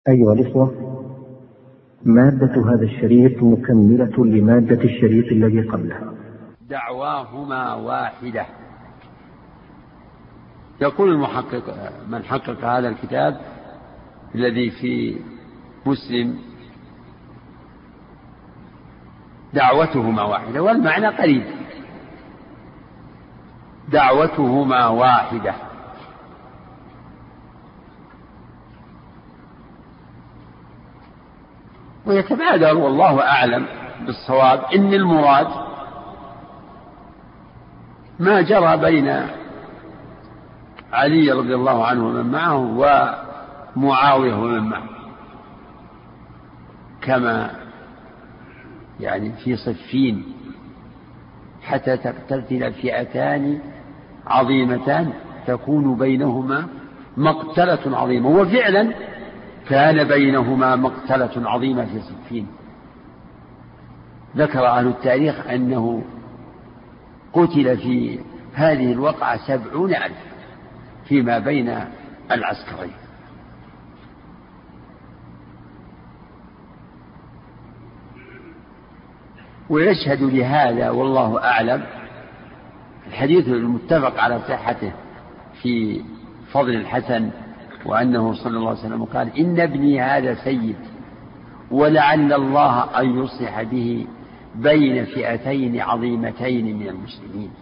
أيها الإخوة، مادة هذا الشريط مكملة لمادة الشريط الذي قبلها. دعواهما واحدة. يقول المحقق من حقق هذا الكتاب الذي في مسلم: دعوتهما واحدة، والمعنى قريب. دعوتهما واحدة، ويتبادر والله أعلم بالصواب إن المراد ما جرى بين علي رضي الله عنه ومن معه ومعاوية ومن معه، كما يعني في صفين حتى تقتتل فئتان عظيمتان تكون بينهما مقتلة عظيمة. وفعلا كان بينهما مقتلة عظيمة في صفين. ذكر أهل التاريخ أنه قتل في هذه الوقعة 70,000 فيما بين العسكرين. ويشهد لهذا والله أعلم الحديث المتفق على صحته في فضل الحسن، وأنه صلى الله عليه وسلم قال: إن ابني هذا سيد، ولعل الله أن يصلح به بين فئتين عظيمتين من المسلمين.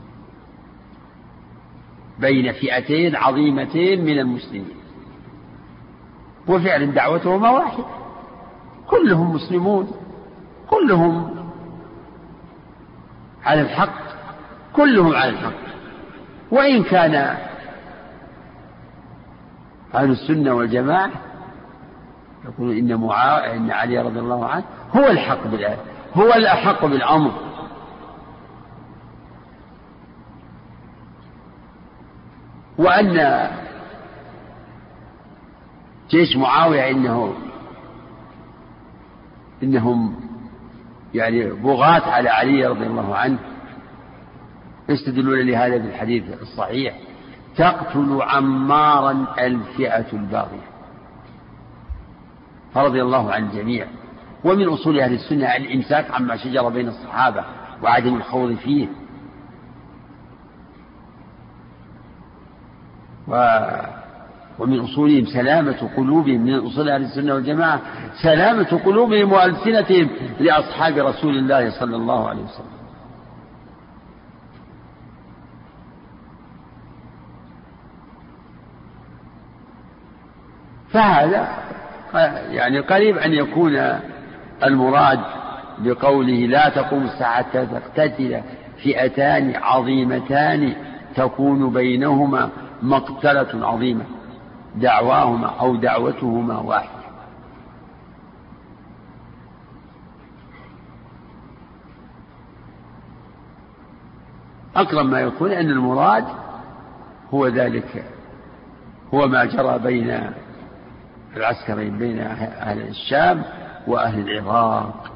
بين فئتين عظيمتين من المسلمين. وفعلا دعوتهما واحد، كلهم مسلمون، كلهم على الحق، كلهم على الحق. وإن كان أهل السنة والجماعة يقول إن علي رضي الله عنه هو الحق بالآية، هو الأحق بالأمر. وأن جيش معاوية إنهم يعني بغاة على علي رضي الله عنه، يستدلون لهذا بالحديث الصحيح: تقتل عمارا الفئة الباغية، فرضي الله عن الجميع. ومن أصول أهل السنة الإمساك عما شجر بين الصحابة وعدم الخوض فيه. ومن أصولهم سلامة قلوبهم، من أصول أهل السنة والجماعة سلامة قلوبهم وألسنتهم لأصحاب رسول الله صلى الله عليه وسلم. فهذا يعني قريب أن يكون المراد بقوله: لا تقوم الساعة حتى تقتتل فئتان عظيمتان تكون بينهما مقتلة عظيمة. دعواهما أو دعوتهما واحدة. أقرب ما يكون أن المراد هو ذلك، هو ما جرى بين العسكرين، بين أهل الشام وأهل العراق.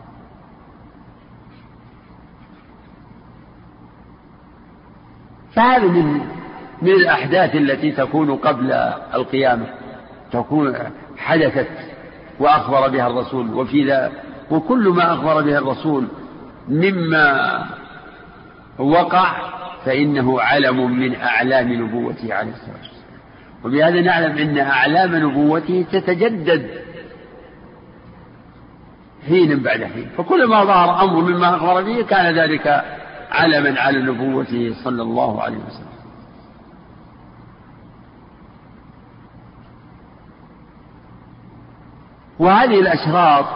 فهذا من الأحداث التي تكون قبل القيامة، تكون حدثت وأخبر بها الرسول. وكل ما أخبر به الرسول مما وقع فإنه علم من أعلام نبوته عليه الصلاة والسلام. وبهذا نعلم أن أعلام نبوته تتجدد حين بعد حين، فكلما ظهر أمر مما أخبر به كان ذلك علما على نبوته صلى الله عليه وسلم. وهذه الأشراط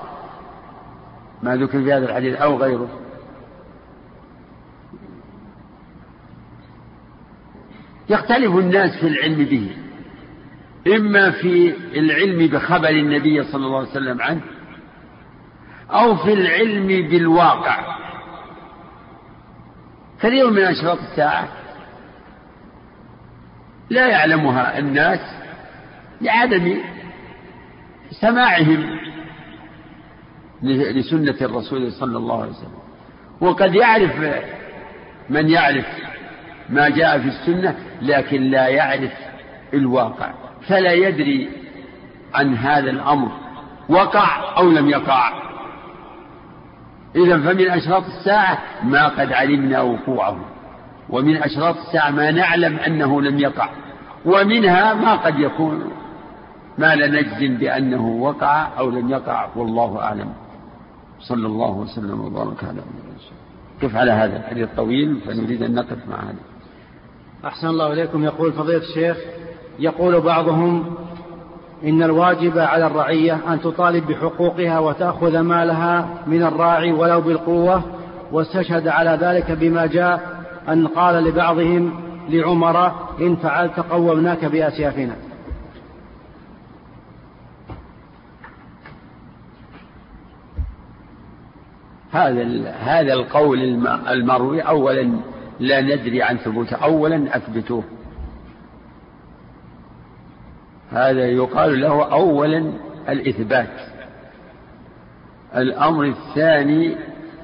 ما ذكر في هذا الحديث أو غيره يختلف الناس في العلم به، إما في العلم بخبر النبي صلى الله عليه وسلم عنه، أو في العلم بالواقع. كثير من أشراط الساعة لا يعلمها الناس لعدم سماعهم لسنة الرسول صلى الله عليه وسلم. وقد يعرف من يعرف ما جاء في السنة لكن لا يعرف الواقع، فلا يدري عن هذا الأمر وقع أو لم يقع. إذن فمن أشراط الساعة ما قد علمنا وقوعه، ومن أشراط الساعة ما نعلم أنه لم يقع، ومنها ما قد يكون ما لا نجزم بأنه وقع أو لم يقع، والله أعلم. صلى الله وسلم وبارك على محمد. كيف على هذا الحديث الطويل فنريد أن نقف مع هذا. أحسن الله إليكم. يقول فضيلة الشيخ، يقول بعضهم إن الواجب على الرعية أن تطالب بحقوقها وتأخذ مالها من الراعي ولو بالقوة، واستشهد على ذلك بما جاء أن قال لبعضهم لعمر إن فعلت قومناك بأسيافنا. هذا القول المروي أولا لا ندري عن ثبوته، أولا أثبتوه، هذا يقال له أولا الإثبات. الأمر الثاني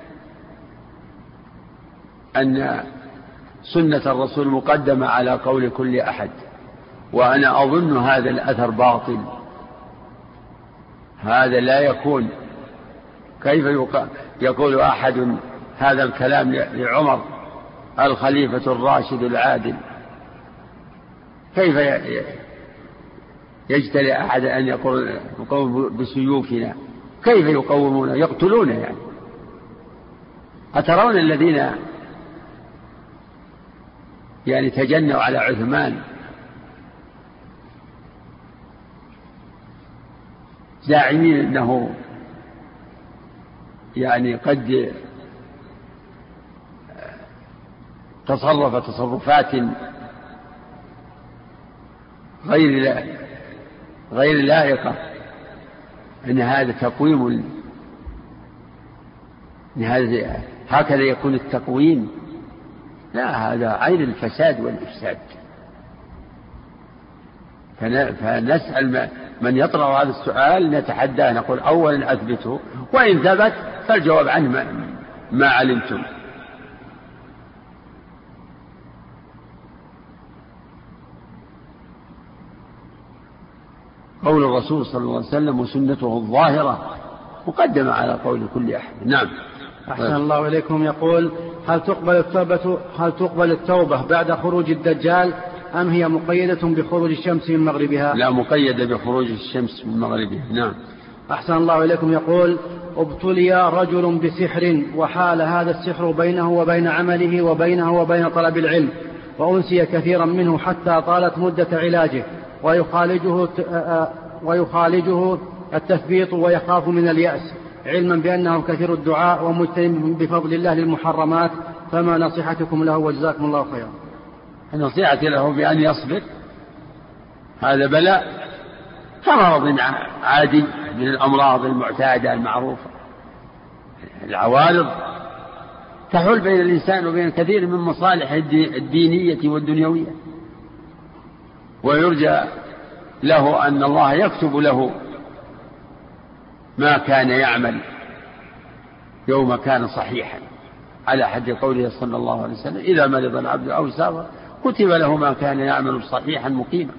أن سنة الرسول مقدمة على قول كل أحد، وأنا أظن هذا الأثر باطل، هذا لا يكون. كيف يقول أحد هذا الكلام لعمر الخليفة الراشد العادل؟ كيف يجترئ أحد أن يقوم بسيوفنا؟ كيف يقومون؟ يقتلون يعني. أترون الذين يعني تجنوا على عثمان زاعمين أنه يعني قد تصرف تصرفات غير لائقة، أن هذا تقويم، أن هكذا يكون التقويم؟ لا، هذا عين الفساد والإفساد. فنسأل من يطرح هذا السؤال، نتحداه نقول أولا أثبته، وإن ثبت فالجواب عنه ما علمتم. قول الرسول صلى الله عليه وسلم وسنته الظاهرة مقدمة على قول كل أحد. نعم. أحسن الله إليكم. يقول هل تقبل التوبة بعد خروج الدجال، أم هي مقيدة بخروج الشمس من مغربها؟ لا، مقيدة بخروج الشمس من مغربها. نعم. أحسن الله إليكم. يقول ابتلي رجل بسحر، وحال هذا السحر بينه وبين عمله وبينه وبين طلب العلم، وأنسي كثيرا منه حتى طالت مدة علاجه، ويخالجه التثبيط ويخاف من اليأس، علما بأنه كثير الدعاء ومجتنب بفضل الله للمحرمات، فما نصيحتكم له وجزاكم الله خيرا؟ نصيحتي له بأن يصبر، هذا بلاء كمرض عادي من الأمراض المعتادة المعروفة. العوارض تحول بين الإنسان وبين كثير من مصالح الدينية والدنيوية، ويرجى له أن الله يكتب له ما كان يعمل يوم كان صحيحا، على حد قوله صلى الله عليه وسلم إذا مرض العبد أو سافر كتب له ما كان يعمل صحيحا مقيما.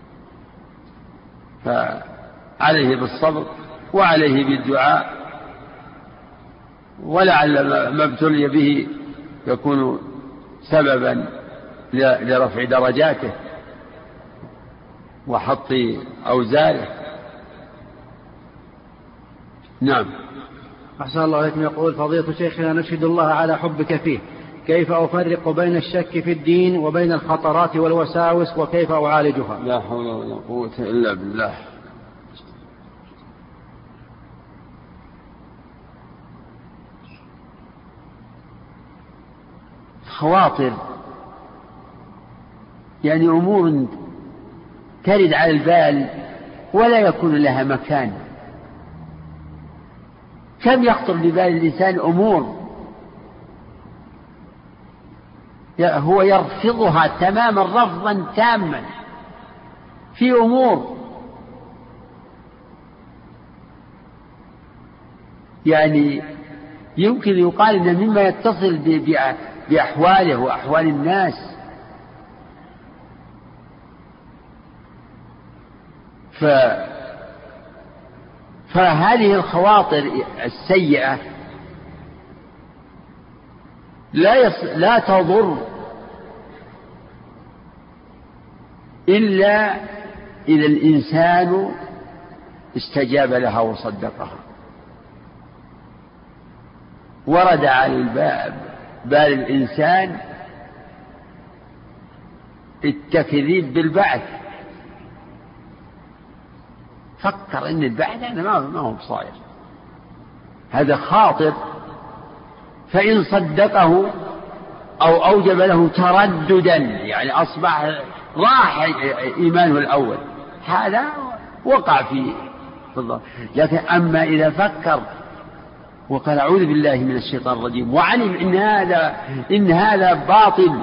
فعليه بالصبر وعليه بالدعاء، ولعل ما ابتلي به يكون سببا لرفع درجاته وحط أوزاره. نعم. أحسن الله عليكم. يقول فضيلة شيخنا نشهد الله على حبك فيه، كيف أفرق بين الشك في الدين وبين الخطرات والوساوس، وكيف أعالجها؟ لا حول ولا قوة إلا بالله. خواطر يعني أمور ترد على البال ولا يكون لها مكان. كم يخطر ببال الإنسان أمور هو يرفضها تماما رفضا تاما، في أمور يعني يمكن يقال إن مما يتصل بأحواله وأحوال الناس. فهذه الخواطر السيئة لا تضر إلا إذا الإنسان استجاب لها وصدقها. ورد على بال الإنسان التكذيب بالبعث، فكر إن البعث يعني ما هو بصائر، هذا خاطر، فإن صدقه أو أوجب له ترددا يعني أصبح راح إيمانه الأول، هذا وقع في الضرر. لكن أما إذا فكر وقال أعوذ بالله من الشيطان الرجيم وعلم إن هذا باطل،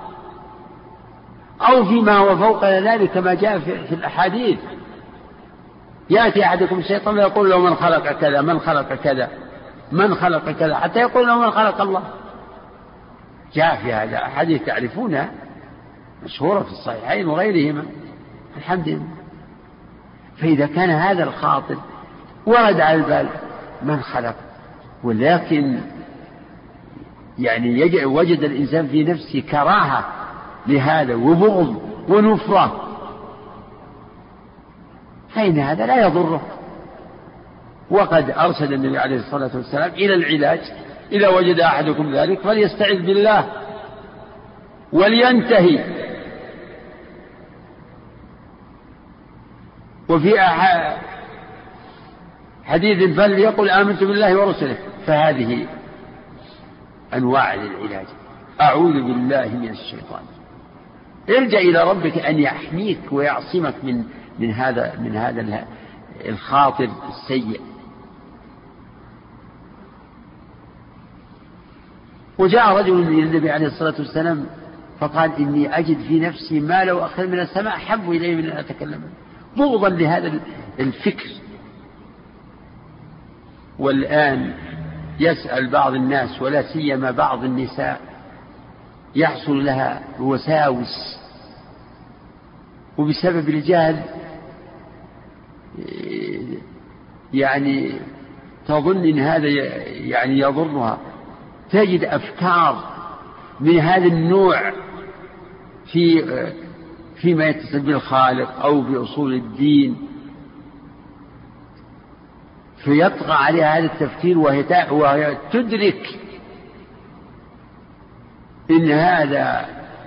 أو فيما هو فوق ذلك كما جاء في الأحاديث، يأتي أحدكم الشيطان ويقول له من خلق كذا من خلق كذا من خلق كذا، حتى يقول له من خلق الله. جاء في هذا أحاديث تعرفونها مشهورة في الصحيحين وغيرهما الحمد لله. فإذا كان هذا الخاطر ورد على البال من خلق، ولكن يعني وجد الإنسان في نفسه كراهة لهذا وبغض ونفرة، فإن هذا لا يضره. وقد أرشد النبي عليه الصلاة والسلام إلى العلاج: إذا وجد أحدكم ذلك فليستعذ بالله ولينتهي. وفي حديث فليقل آمنت بالله ورسله. فهذه أنواع للعلاج. أعوذ بالله من الشيطان، ارجع إلى ربك أن يحميك ويعصمك من هذا الخاطر السيء. وجاء رجل إلى النبي عليه الصلاة والسلام فقال: إني أجد في نفسي ما لو أخذ من السماء أحب إلي من أن أتكلم، بغضا لهذا الفكر. والآن يسأل بعض الناس ولا سيما بعض النساء يحصل لها وساوس، وبسبب الجهل يعني تظن إن هذا يعني يضرها، تجد أفكار من هذا النوع فيما يتصل بالخالق أو بأصول الدين، فيطغى عليها هذا التفكير وهي تدرك إن هذا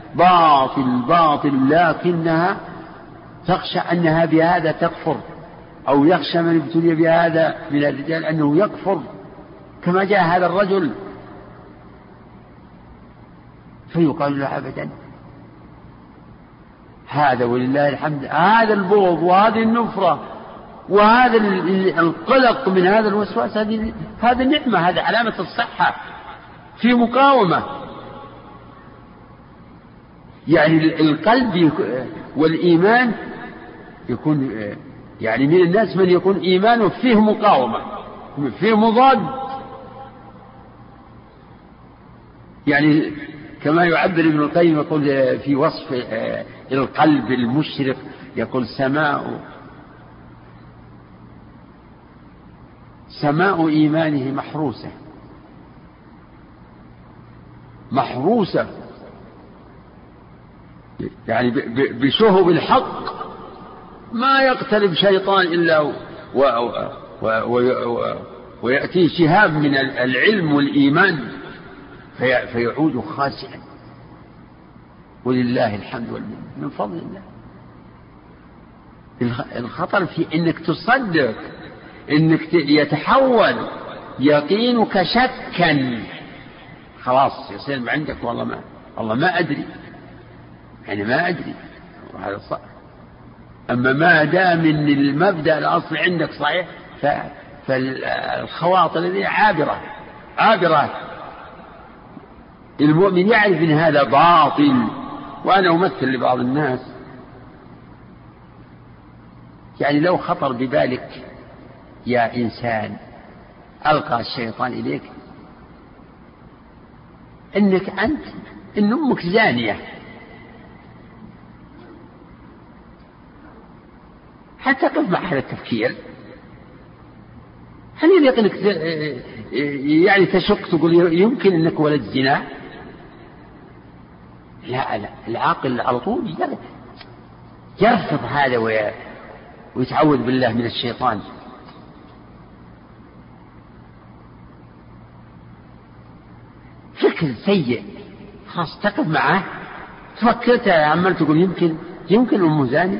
باطل، لكنها تخشى أنها بهذا تكفر، أو يخشى من ابتلي بهذا من الرجال أنه يكفر كما جاء هذا الرجل، فيقال له أبدا هذا ولله الحمد، هذا البغض وهذه النفرة وهذا القلق من هذا الوسواس، هذا نعمة، هذا علامة الصحة في مقاومة. يعني القلب والإيمان يكون يعني من الناس من يكون إيمانه فيه مقاومة، فيه مضاد، يعني كما يعبر ابن القيم يقول في وصف القلب المشرق، يقول سماء إيمانه محروسة يعني بشهب الحق، ما يقترب شيطان إلا ويأتي شهاب من العلم والإيمان فيعود خاسئا، ولله الحمد والمنة من فضل الله. الخطر في انك تصدق، انك يتحول يقينك شكا، خلاص يصير عندك والله ما أدري، يعني ما أدري، وهذا صح. أما ما دام من المبدأ الأصل عندك صحيح، فالخواطر الذي عابرة. المؤمن يعرف ان هذا باطل. وانا امثل لبعض الناس، يعني لو خطر ببالك يا انسان القى الشيطان اليك ان امك زانية، حتى قف مع هذا التفكير هل يليق أنك يعني تشك تقول يمكن أنك ولد زنا؟ لا لا، العاقل على طول يرفض هذا ويتعوذ بالله من الشيطان. فكر سيء خلاص تقف معه، تفكرت عمال تقول يمكن أم زاني.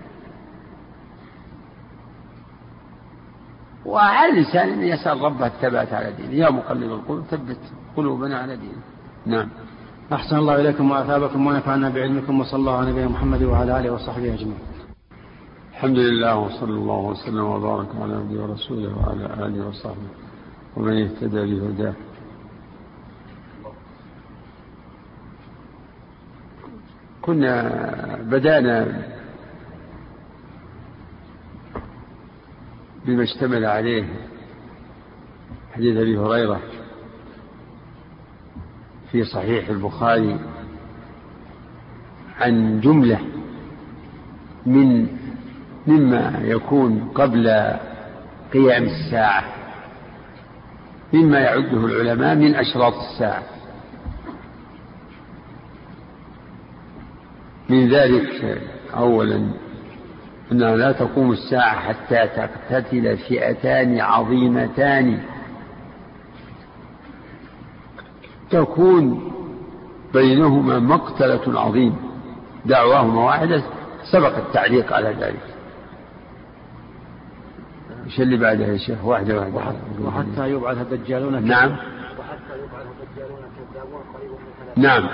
وعلى الإنسان أن يسأل ربه الثبات على دينه، يا مقلب القلوب ثبت قلوبنا على دينه. نعم. أحسن الله إليكم وأثابكم ونفعنا بعلمكم، وصلى الله على نبينا محمد وعلى آله وصحبه أجمعين. الحمد لله وصلى الله وسلم وبارك على عبده ورسوله وعلى آله وصحبه ومن اهتدى بهداه. كنا بدأنا بما اشتمل عليه حديث أبي هريرة في صحيح البخاري عن جملة مما يكون قبل قيام الساعة، مما يعده العلماء من أشراط الساعة. من ذلك أولا أنها لا تقوم الساعة حتى تقتتل فئتان عظيمتان تكون بينهما مقتلة عظيم دعواهما واحدة. سبق التعليق على ذلك. ايش اللي بعدها يا شيخ؟ واحدة وحتى يبعث الدجالون. نعم. نعم.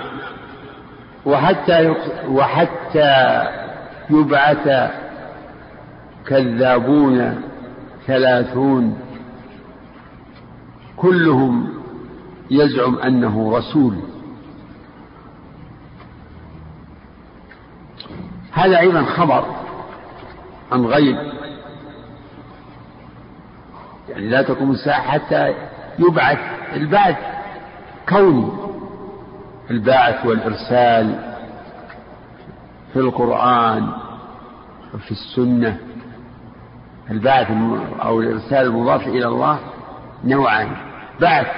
وحتى يبعث كذابون 30 كلهم يزعم أنه رسول. هذا أيضا خبر عن غيب، يعني لا تقوم الساعة حتى يبعث. البعث كوني، البعث والإرسال في القرآن وفي السنة. البعث أو الإرسال المضاف إلى الله نوعان: بعث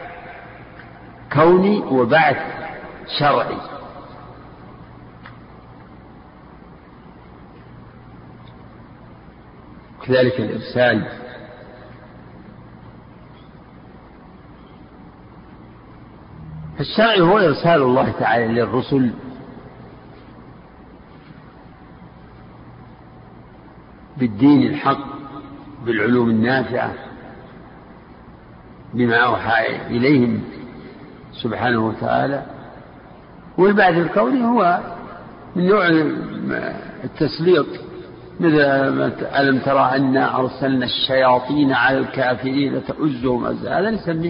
كوني وبعث شرعي. كذلك الإرسال الشرعي هو إرسال الله تعالى للرسل بالدين الحق، بالعلوم النافعة، بما أوحى إليهم سبحانه وتعالى. والبعث الكوني هو من نوع التسليط، مثل ألم ترى أنا أرسلنا الشياطين على الكافرين تؤزهم أزا. هذا نسميه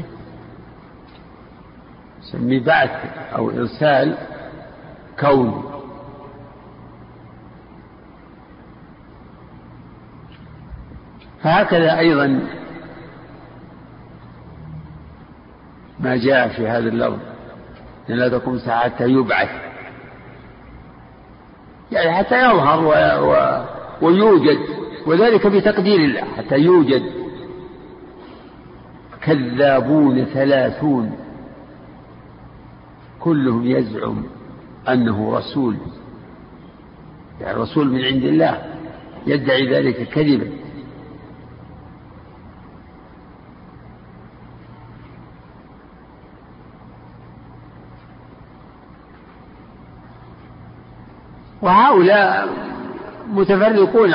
بعث أو إرسال كوني. فهكذا أيضا ما جاء في هذا اللفظ: لا تقوم الساعة حتى يبعث، يعني حتى يظهر ويوجد، وذلك بتقدير الله. حتى يوجد كذابون 30 كلهم يزعم أنه رسول، يعني رسول من عند الله، يدعي ذلك كذبا. وهؤلاء متفرقون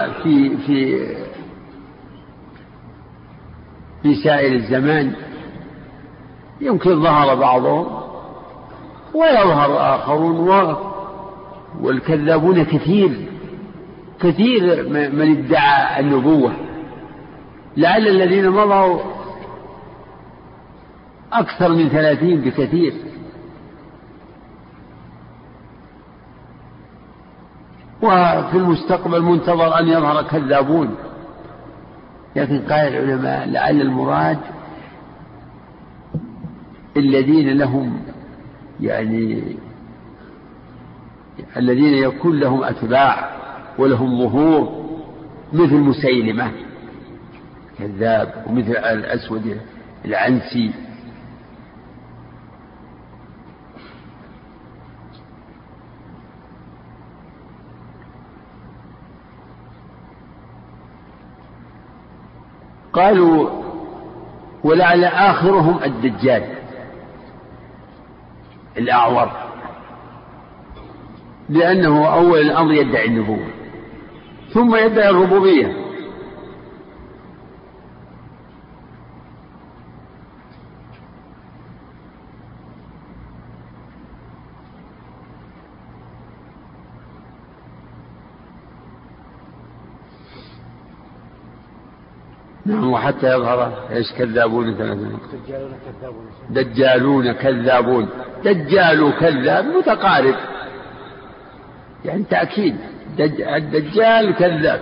في سائر الزمان. يمكن ظهر بعضهم ويظهر آخرون، والكذابون كثير من ادعى النبوة. لعل الذين مضوا أكثر من 30 بكثير. وفي المستقبل منتظر أن يظهر كذابون. لكن قال العلماء لعل المراد الذين لهم، يعني الذين يكون لهم أتباع ولهم ظهور، مثل مسيلمة كذاب، ومثل الأسود العنسي. قالوا ولعل آخرهم الدجال الأعور، لأنه أول الأمر يدعي النبوة ثم يدعي الربوبية. نعم. وحتى يظهر ايش؟ كذابون ثلاثة. دجالون كذابون. دجال كذاب متقارب، يعني تأكيد. الدجال كذاب،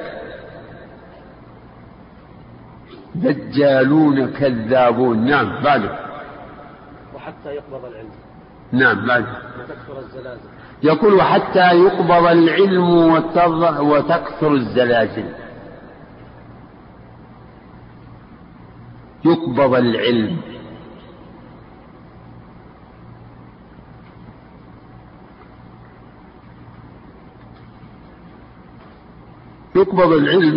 دجالون كذابون. نعم. بعده وحتى يقبض العلم. نعم. بعده وتكثر الزلازل. يقول وحتى يقبض العلم وتكثر الزلازل. يقبض العلم، يقبض العلم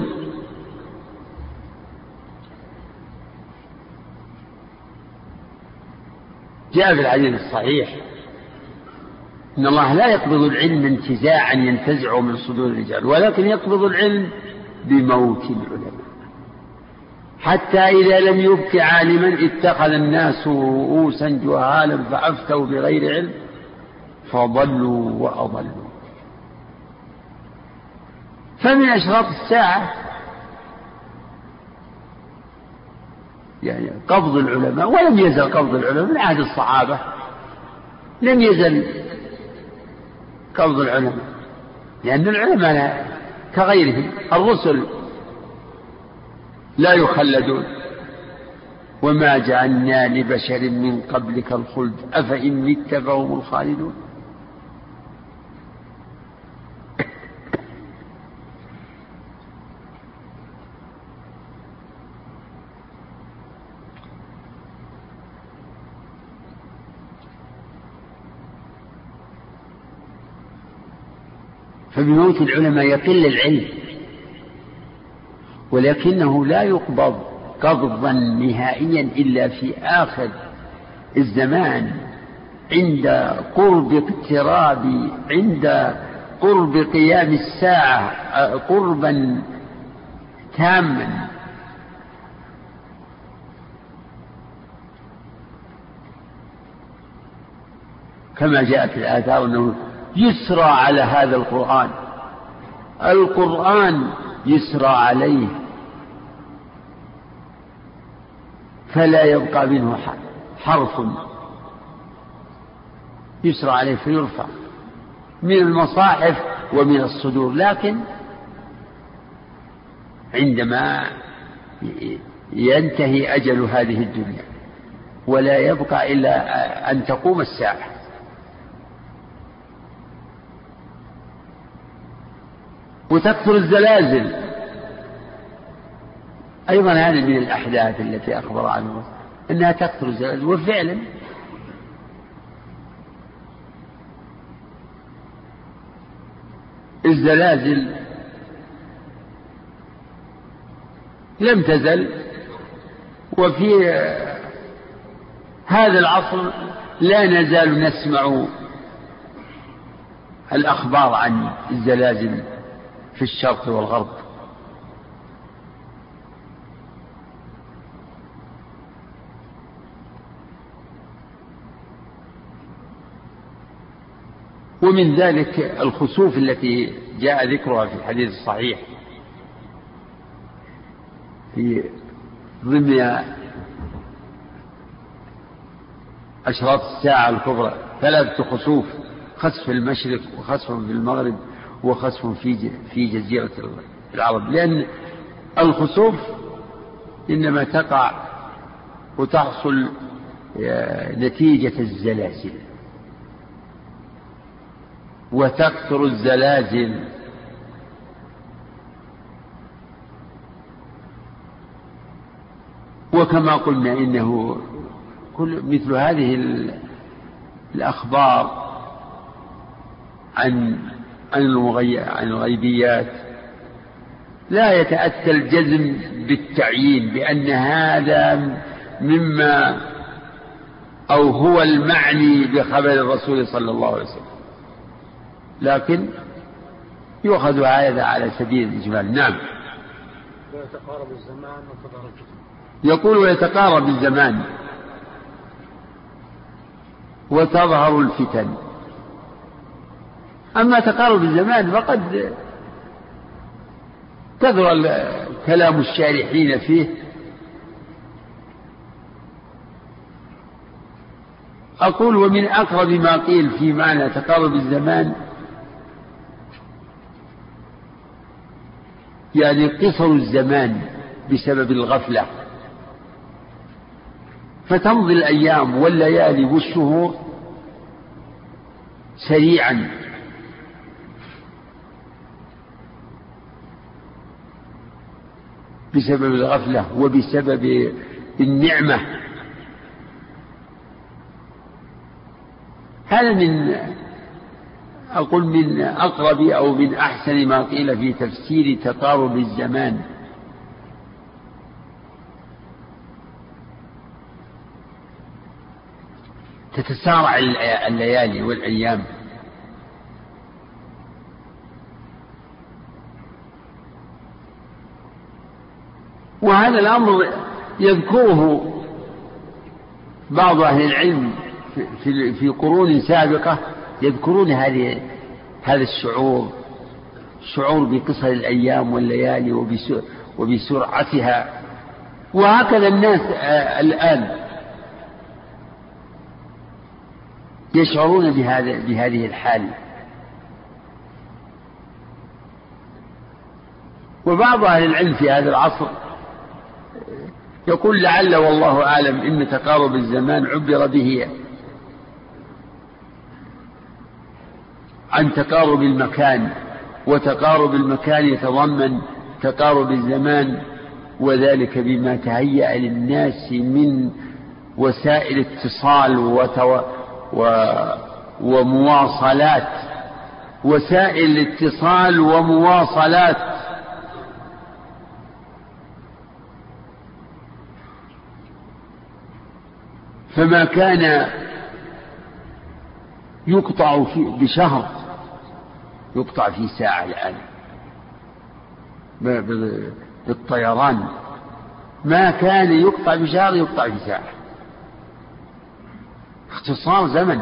جاء في الحديث الصحيح إن الله لا يقبض العلم انتزاعا ينتزعه من صدور الرجال، ولكن يقبض العلم بموت العلماء، حتى إذا لم يبق عالما اتخذ الناس رؤوسا جهالا فأفتوا بغير علم فضلوا وأضلوا. فمن أشراط الساعة يعني قبض العلماء، ولم يزل قبض العلماء من عهد الصحابة، لم يزل قبض العلماء، لأن العلماء كغيرهم الرسل لا يخلدون. وما جعلنا لبشر من قبلك الخلد أفإن مت فهم الخالدون. فبموت العلماء يقل العلم، ولكنه لا يقبض قبضا نهائيا إلا في آخر الزمان، عند قرب قيام الساعة قربا تاما. كما جاء في الآثار أنه يسرى على هذا القرآن يسرى عليه فلا يبقى منه حرف، يسرى عليه فيرفع من المصاحف ومن الصدور، لكن عندما ينتهي أجل هذه الدنيا ولا يبقى إلا أن تقوم الساعة. وتكثر الزلازل أيضا، هذه من الأحداث التي أخبر عنها أنها تكثر الزلازل، وفعلا الزلازل لم تزل، وفي هذا العصر لا نزال نسمع الأخبار عن الزلازل في الشرق والغرب. ومن ذلك الخسوف التي جاء ذكرها في الحديث الصحيح في ضمن أشراط الساعة الكبرى 3 خسوف: خسف في المشرق، وخسف في المغرب، وخسف في جزيرة العرب. لأن الخسوف إنما تقع وتحصل نتيجة الزلازل، وتكثر الزلازل وكما قلنا إنه مثل هذه الأخبار عن الغيبيات لا يتأتى الجزم بالتعيين بأن هذا مما أو هو المعني بخبر الرسول صلى الله عليه وسلم، لكن يؤخذ هذا على سبيل الإجمال. نعم. ويتقارب الزمان وتظهر الفتن. يقول ويتقارب الزمان وتظهر الفتن. أما تقارب الزمان فقد كثر كلام الشارحين فيه. أقول ومن أقرب ما قيل في معنى تقارب الزمان يعني قصر الزمان بسبب الغفلة، فتمضي الأيام والليالي والشهور سريعا بسبب الغفلة وبسبب النعمة. هذا من أقرب أو من أحسن ما قيل في تفسير تقارب الزمان. تتسارع الليالي والأيام، وهذا الأمر يذكره بعض أهل العلم في قرون سابقة، يذكرون هذا الشعور بقصر الأيام والليالي وبسرعتها. وهكذا الناس الآن يشعرون بهذه الحال. وبعض أهل العلم في هذا العصر يقول لعل والله أعلم إن تقارب الزمان عبر به عن تقارب المكان، وتقارب المكان يتضمن تقارب الزمان، وذلك بما تهيأ للناس من وسائل اتصال ومواصلات، وسائل الاتصال ومواصلات. فما كان يقطع بشهر يقطع في ساعة الآن بالطيران، ما كان يقطع بشهر يقطع في ساعة. اختصار زمن.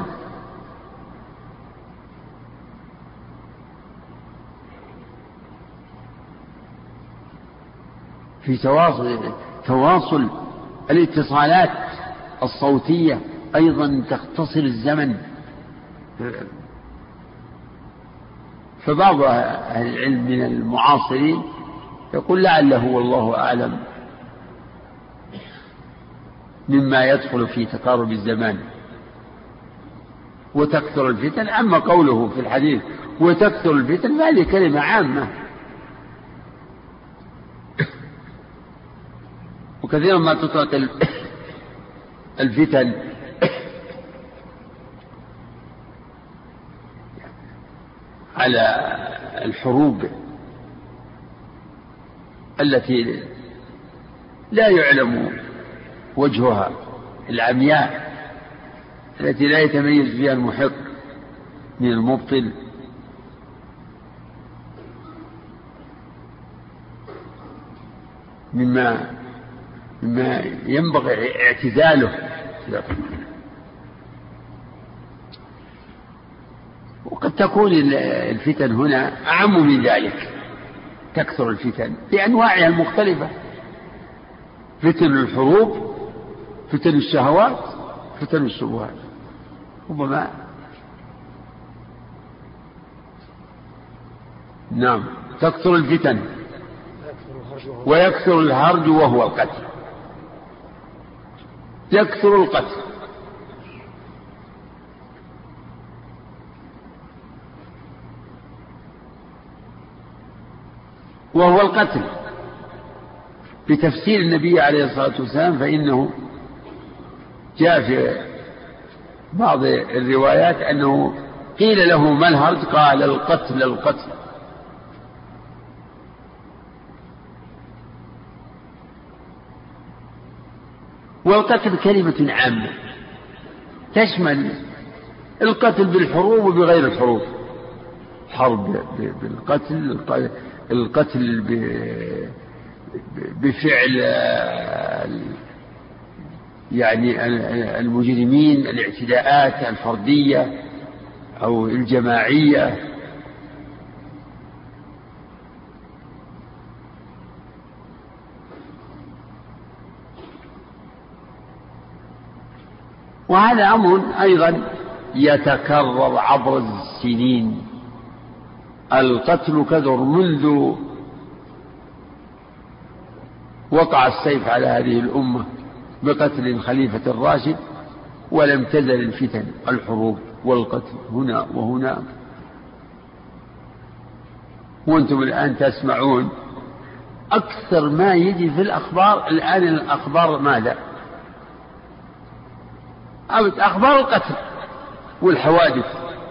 في تواصل الاتصالات الصوتية أيضا تختصر الزمن. فبعض أهل العلم من المعاصرين يقول لعله والله أعلم مما يدخل في تقارب الزمان وتكثر الفتن. أما قوله في الحديث وتكثر الفتن فهذه كلمة عامة، وكثيرا ما تطلق الفتن على الحروب التي لا يعلم وجهها، العمياء التي لا يتميز فيها المحق من المبطل. مما ينبغي اعتزاله. وقد تكون الفتن هنا أعم من ذلك، تكثر الفتن بأنواعها المختلفة، فتن الحروب، فتن الشهوات، فتن الشبهات. ربما نعم تكثر الفتن ويكثر الهرج وهو القتل. يكثر القتل وهو القتل. بتفسير النبي عليه الصلاة والسلام، فإنه جاء في بعض الروايات أنه قيل له ما الهرج؟ قال القتل القتل. والقتل كلمة عامة تشمل القتل بالحروب وبغير الحروب، حرب بالقتل، القتل بفعل يعني المجرمين، الاعتداءات الفردية أو الجماعية. وهذا أمر أيضا يتكرر عبر السنين. القتل كثر منذ وقع السيف على هذه الأمة بقتل خليفة الراشد، ولم تزل الفتن، الحروب والقتل هنا وهناك. وانتم الآن تسمعون أكثر ما يجي في الأخبار الآن، الأخبار ماذا؟ أخبار القتل والحوادث،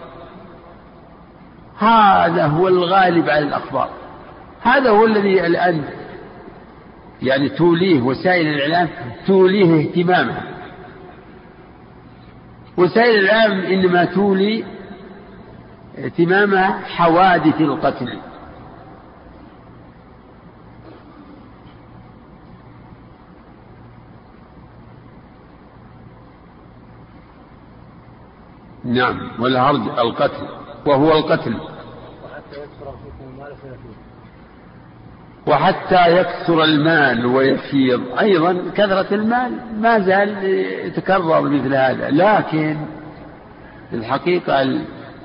هذا هو الغالب على الأخبار، هذا هو الذي الآن يعني توليه وسائل الإعلام، توليه اهتمامها. وسائل الإعلام إنما تولي اهتمامها حوادث القتل. نعم، والهرج القتل، وهو القتل. وحتى يكثر المال ويفيض، أيضا كثرة المال ما زال يتكرر مثل هذا، لكن الحقيقة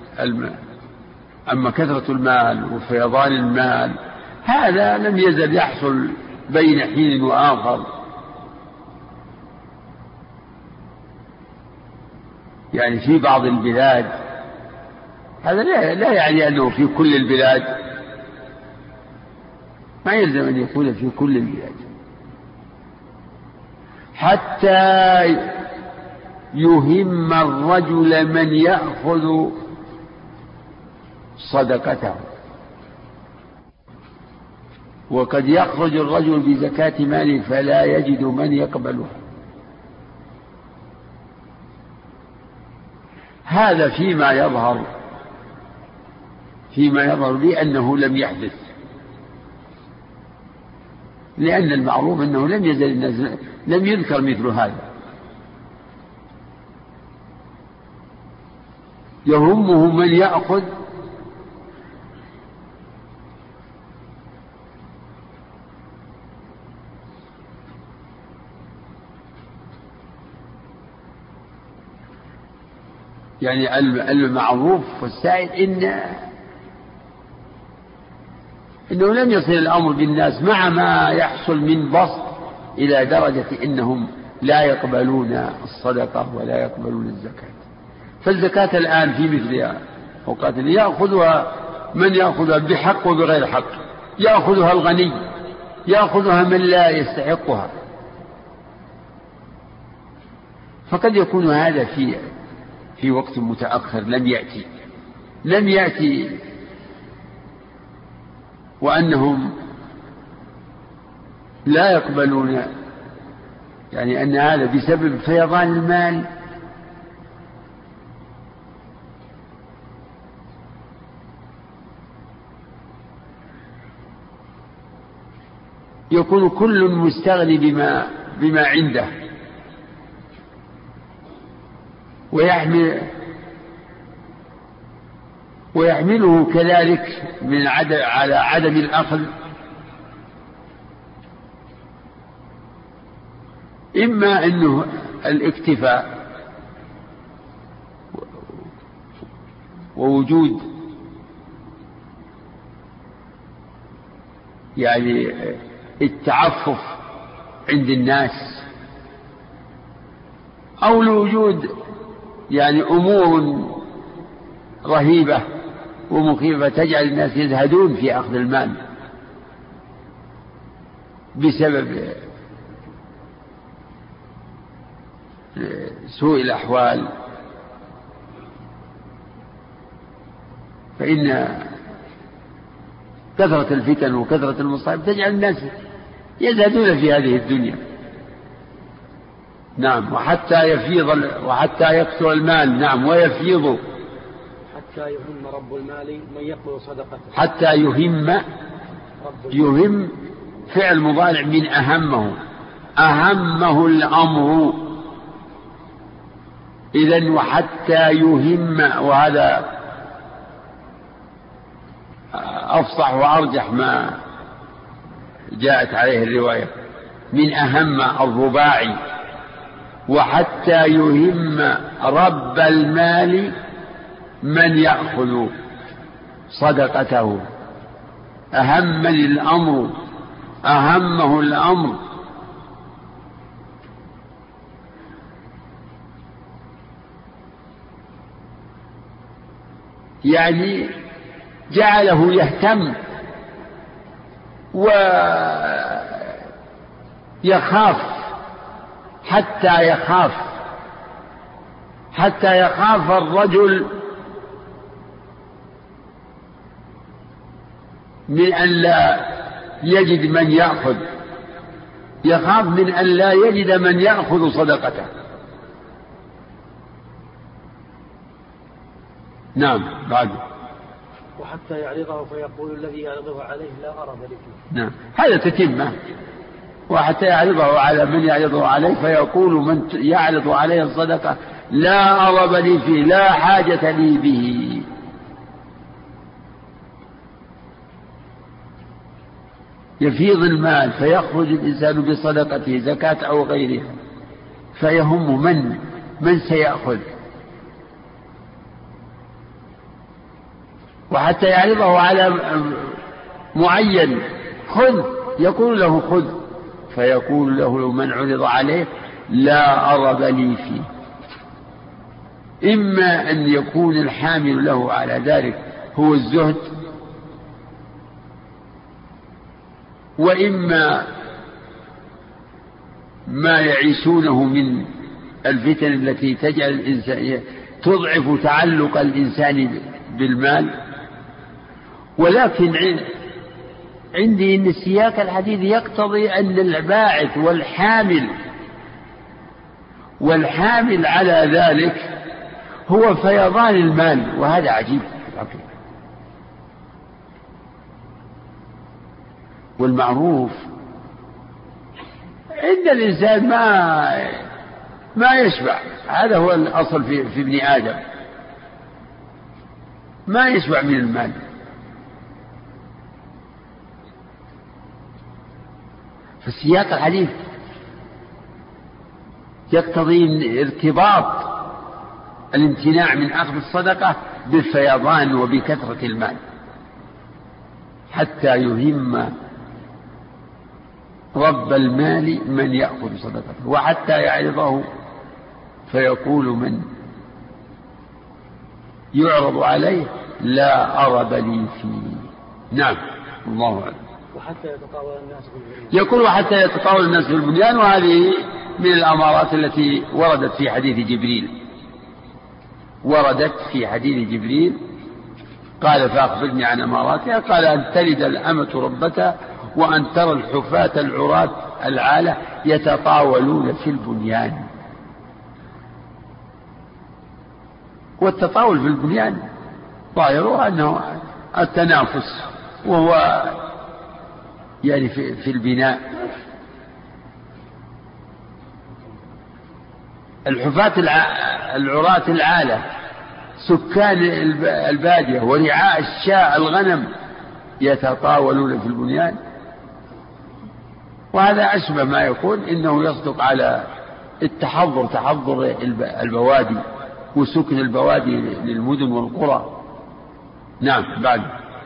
أما كثرة المال وفيضان المال هذا لم يزل يحصل بين حين وآخر، يعني في بعض البلاد، هذا لا يعني أنه في كل البلاد، ما يلزم أن يكون في كل البلاد، حتى يهم الرجل من يأخذ صدقته. وقد يخرج الرجل بزكاة ماله فلا يجد من يقبلها. هذا فيما يظهر لي أنه لم يحدث، لأن المعروف أنه لم يزل الناس لم يذكر مثل هذا. يهمه من يأخذ يعني المعروف والسائد إنه لم يصل الأمر بالناس مع ما يحصل من بسط إلى درجة إنهم لا يقبلون الصدقة ولا يقبلون الزكاة. فالزكاة الآن في مثلها أوقات يأخذها من يأخذها بحق وبغير حق، يأخذها الغني، يأخذها من لا يستحقها. فقد يكون هذا في وقت متأخر لم يأتي وأنهم لا يقبلون، يعني أن هذا بسبب فيضان المال. يكون كل مستغني بما عنده، ويحمله كذلك على عدم الأخذ، إما أنه الاكتفاء ووجود يعني التعفف عند الناس، أو لوجود يعني أمور رهيبة ومخيفة تجعل الناس يزهدون في أخذ المال بسبب سوء الأحوال، فإن كثرة الفتن وكثرة المصائب تجعل الناس يزهدون في هذه الدنيا. نعم. وحتى يكثر المال. نعم. ويفيض. حتى يهم رب المال من يقبل صدقته. حتى يهم فعل مضارع من أهمه الأمر. إذن وحتى يهم، وهذا أفصح وأرجح ما جاءت عليه الرواية، من أهم الرباعي. وحتى يهم رب المال من يأخذ صدقته. أهمه الأمر. يعني جعله يهتم ويخاف حتى يخاف الرجل من أن لا يجد من يأخذ، يخاف من أن لا يجد من يأخذ صدقته. نعم. بعد. وحتى يعرضه فيقول الذي يعرضه عليه لا أرب لي فيه. نعم. هذا تتمة. وحتى يعرضه على من يعرضه عليه فيقول من يعرض عليه الصدقة لا أرب لي فيه، لا حاجة لي به. يفيض المال فيخرج الإنسان بصدقته زكاة أو غيرها، فيهم من سيأخذ. وحتى يعرضه على معين خذ، يقول له خذ، فيقول له من عرض عليه لا أرب لي فيه. إما أن يكون الحامل له على ذلك هو الزهد، وإما ما يعيشونه من الفتن التي تجعل الإنسان تضعف تعلق الإنسان بالمال. ولكن عندي أن السياق الحديث يقتضي أن الباعث والحامل على ذلك هو فيضان المال، وهذا عجيب في الحقيقة. والمعروف عند الإنسان ما يشبع، هذا هو الأصل في ابن آدم، ما يشبع من المال. فالسياق الحديث يقتضي ارتباط الامتناع من أخذ الصدقة بالفيضان وبكثرة المال، حتى يهم رب المال من يأخذ صدقته، وحتى يعرضه فيقول من يعرض عليه لا أرب لي فيه. نعم. الله أعلم. وحتى يتطاول الناس في البنيان. يقول وحتى يتطاول الناس في البنيان، وهذه من الأمارات التي وردت في حديث جبريل. قال فأخبرني عن أماراتها. قال أن تلد الأمة ربتها، وأن ترى الحفاة العراة العالة يتطاولون في البنيان. والتطاول في البنيان ظاهره أنه التنافس، وهو يعني في البناء. الحفاة العراة العالة سكان البادية ورعاء الشاء الغنم يتطاولون في البنيان. وهذا أشبه ما يكون إنه يصدق على تحضر البوادي وسكن البوادي للمدن والقرى. نعم. بعد.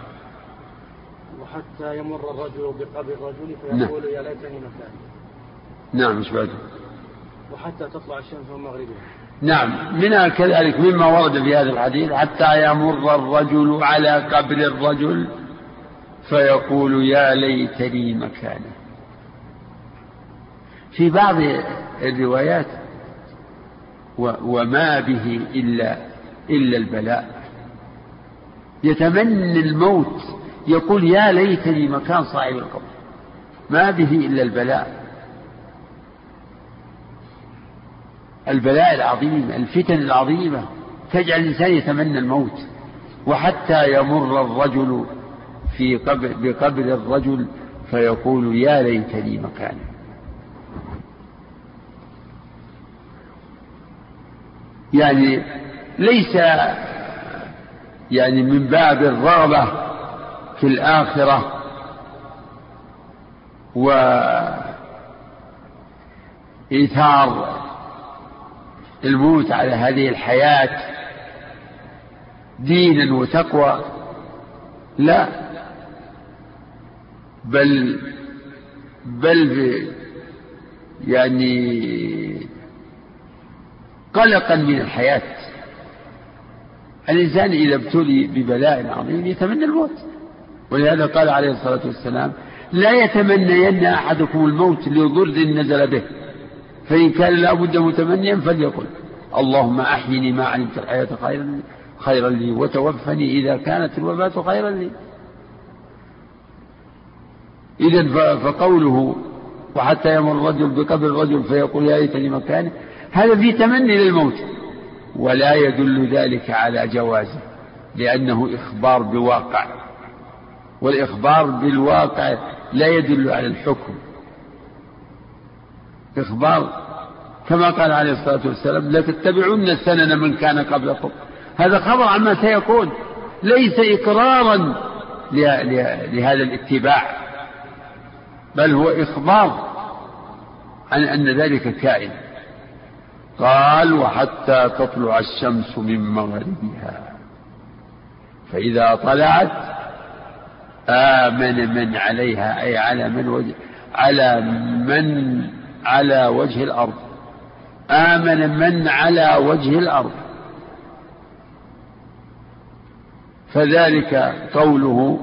وحتى يمر الرجل بقبر الرجل فيقول يا ليتني مكاني. نعم. مش بعد. وحتى تطلع الشمس من مغربها. نعم. منها كذلك مما ورد في هذا الحديث حتى يمر الرجل على قبر الرجل فيقول يا ليتني مكانه. في بعض الروايات وما به إلا البلاء، يتمنى الموت، يقول يا ليتني مكان صاحب القبر، ما به إلا البلاء. البلاء العظيم، الفتن العظيمة تجعل الإنسان يتمنى الموت. وحتى يمر الرجل بقبر الرجل فيقول يا ليتني مكانه. يعني ليس يعني من باب الرغبة في الآخرة وإيثار الموت على هذه الحياة دينا وتقوى، لا، بل يعني قلقا من الحياة. الإنسان إذا ابتلي ببلاء عظيم يتمنى الموت، ولهذا قال عليه الصلاة والسلام لا يتمنين أحدكم الموت لضر نزل به، فإن كان لا بد متمنيا فليقل اللهم أحيني ما علمت الحياة خيرا لي وتوفني إذا كانت الوفاة خيرا لي. إذن فقوله وحتى يمر الرجل بقبر الرجل فيقول يا ليتني مكانه، هذا فيه تمني للموت، ولا يدل ذلك على جوازه، لأنه إخبار بواقع، والإخبار بالواقع لا يدل على الحكم. إخبار كما قال عليه الصلاة والسلام لا تتبعون سنن من كان قبلكم، هذا خبر عما سيكون، ليس إقرارا لهذا الاتباع، بل هو إخبار عن أن ذلك كائن. قال وحتى تطلع الشمس من مغربها فإذا طلعت آمن من عليها، أي على وجه الأرض، آمن من على وجه الأرض. فذلك قوله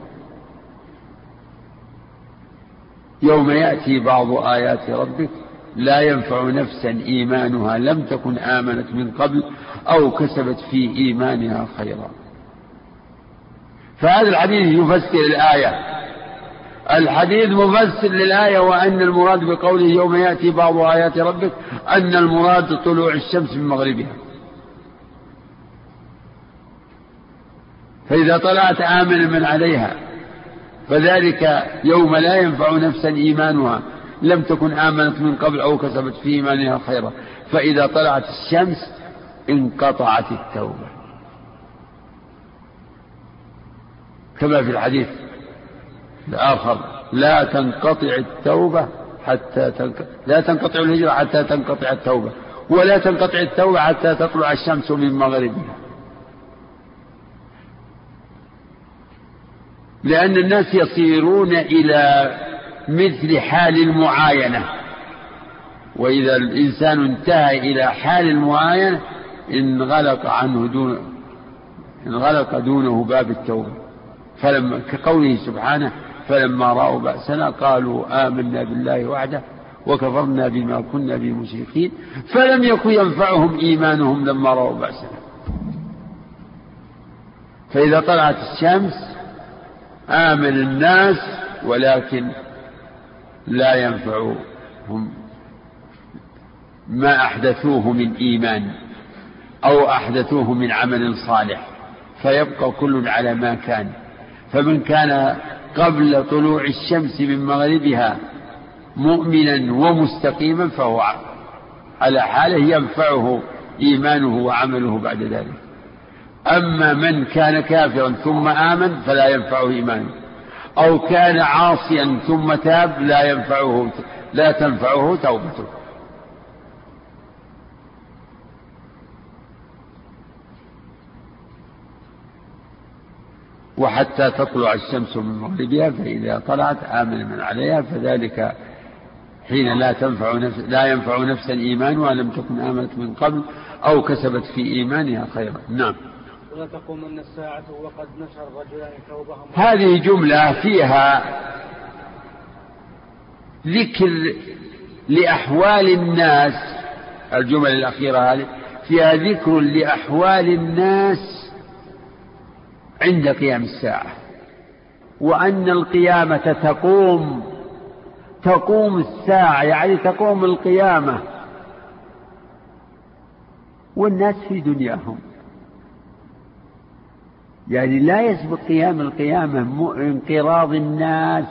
يوم يأتي بعض آيات ربك لا ينفع نفسا إيمانها لم تكن آمنت من قبل أو كسبت في إيمانها خيرا. فهذا الحديث يفسر الآية، الحديث مفسر للآية، وأن المراد بقوله يوم يأتي بعض آيات ربك أن المراد طلوع الشمس من مغربها، فإذا طلعت آمن من عليها، فذلك يوم لا ينفع نفسا إيمانها لم تكن آمنت من قبل أو كسبت في إيمانها خيرا، فإذا طلعت الشمس انقطعت التوبة، كما في الحديث الآخر لا تنقطع التوبة لا تنقطع الهجرة حتى تنقطع التوبة، ولا تنقطع التوبة حتى تطلع الشمس من مغربها. لأن الناس يصيرون إلى مثل حال المعاينة، وإذا الإنسان انتهى إلى حال المعاينة انغلق دونه باب التوبة. كقوله سبحانه فلما رأوا بأسنا قالوا آمنا بالله وحده وكفرنا بما كنا به مشركين فلم يكن ينفعهم إيمانهم لما رأوا بأسنا. فإذا طلعت الشمس آمن الناس، ولكن لا ينفعهم ما أحدثوه من إيمان أو أحدثوه من عمل صالح، فيبقى كل على ما كان. فمن كان قبل طلوع الشمس من مغربها مؤمنا ومستقيما فهو على حاله ينفعه إيمانه وعمله بعد ذلك. أما من كان كافرا ثم آمن فلا ينفعه إيمانه، أو كان عاصيا ثم تاب لا تنفعه توبته. وحتى تطلع الشمس من مغربها فإذا طلعت آمن من عليها، فذلك حين لا ينفع نفسا إيمانها لم تكن آمنت من قبل أو كسبت في إيمانها خيرا. نعم. ولا تقومن الساعة وقد نشر الرجلان ثوبهم. هذه جملة فيها ذكر لأحوال الناس. الجمل الأخيرة هذه فيها ذكر لأحوال الناس عند قيام الساعة، وأن القيامة تقوم الساعة، يعني تقوم القيامة والناس في دنياهم، يعني لا يسبق قيام القيامة انقراض الناس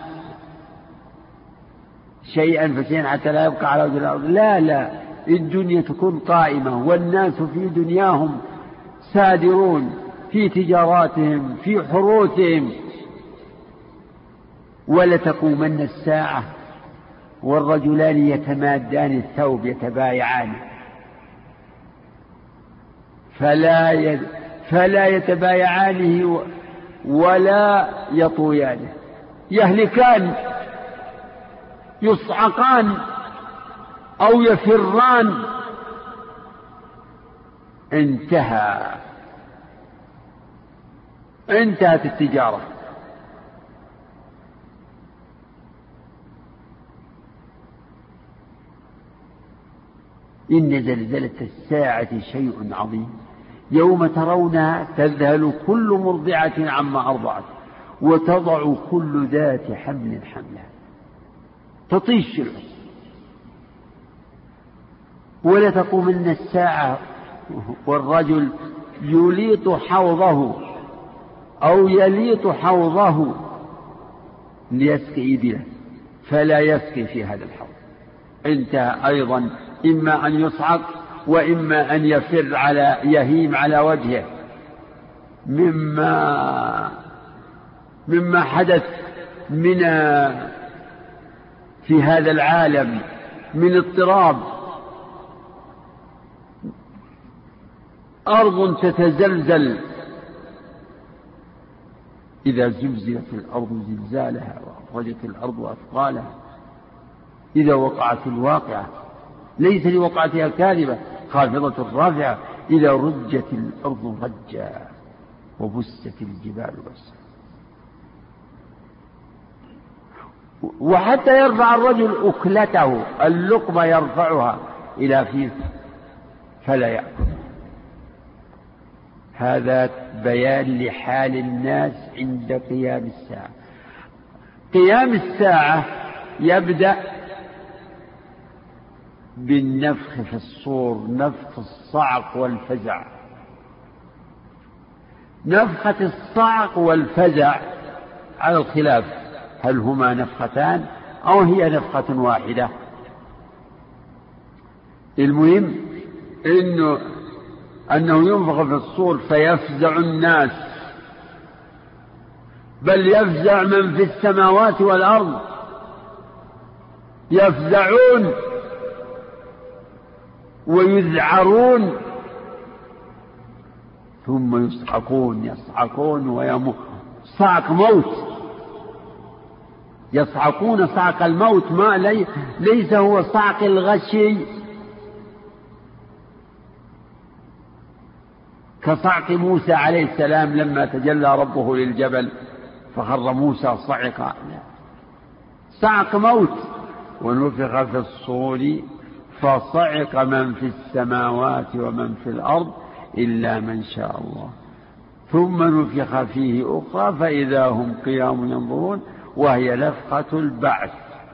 شيئا فشيئا حتى لا يبقى على وجه الأرض. لا، الدنيا تكون قائمة والناس في دنياهم سادرون في تجاراتهم في حروثهم. ولتقومن الساعة والرجلان يتمادان الثوب يتبايعان فلا يتبايعانه ولا يطويانه، يهلكان يصعقان أو يفران. انتهت التجارة. إن زلزلة الساعة شيء عظيم يوم ترونها تذهل كل مرضعة عما أرضعت وتضع كل ذات حمل حملها، تطيش. ولتقومن الساعة والرجل يليط حوضه أو يليط حوضه ليسقي إبله فلا يسقي في هذا الحوض. انتهى أيضا، إما أن يصعق وإما أن يهيم على وجهه مما حدث في هذا العالم من اضطراب. أرض تتزلزل إذا زلزلت الأرض زلزالها وأخرجت الأرض أثقالها إذا وقعت الواقعة ليس لوقعتها كاذبة خافضة رافعة إذا رجت الأرض رجا وبست الجبال بسا. وحتى يرفع الرجل أكلته اللقمة يرفعها إلى فيه فلا يأكل. هذا بيان لحال الناس عند قيام الساعة. قيام الساعة يبدأ بالنفخ في الصور، نفخ الصعق والفزع. نفخة الصعق والفزع على الخلاف، هل هما نفختان أو هي نفخة واحدة؟ المهم أنه ينفخ في الصور فيفزع الناس، بل يفزع من في السماوات والأرض، يفزعون ويذعرون ثم يصعقون ويموت صعق موت، يصعقون صعق الموت، ما ليس هو صعق الغشي كصعق موسى عليه السلام لما تجلى ربه للجبل فخر موسى صعقا، صعق موت. ونفخ في الصور فصعق من في السماوات ومن في الأرض إلا من شاء الله ثم نفخ فيه أخرى فإذا هم قيام ينظرون وهي نفخة البعث.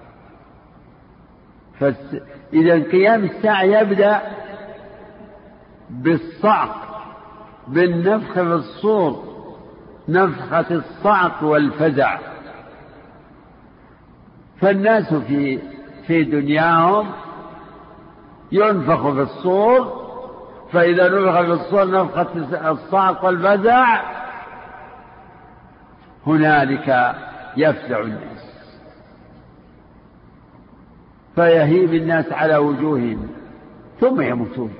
إذا قيام الساعة يبدأ بالصعق، بالنفخ في الصور، نفخة الصعق والفزع. فالناس في دنياهم ينفخ في الصور، فإذا نفخ في الصور نفخة الصعق والفزع هنالك يفزع الناس فيهيب الناس على وجوههم ثم يموتون.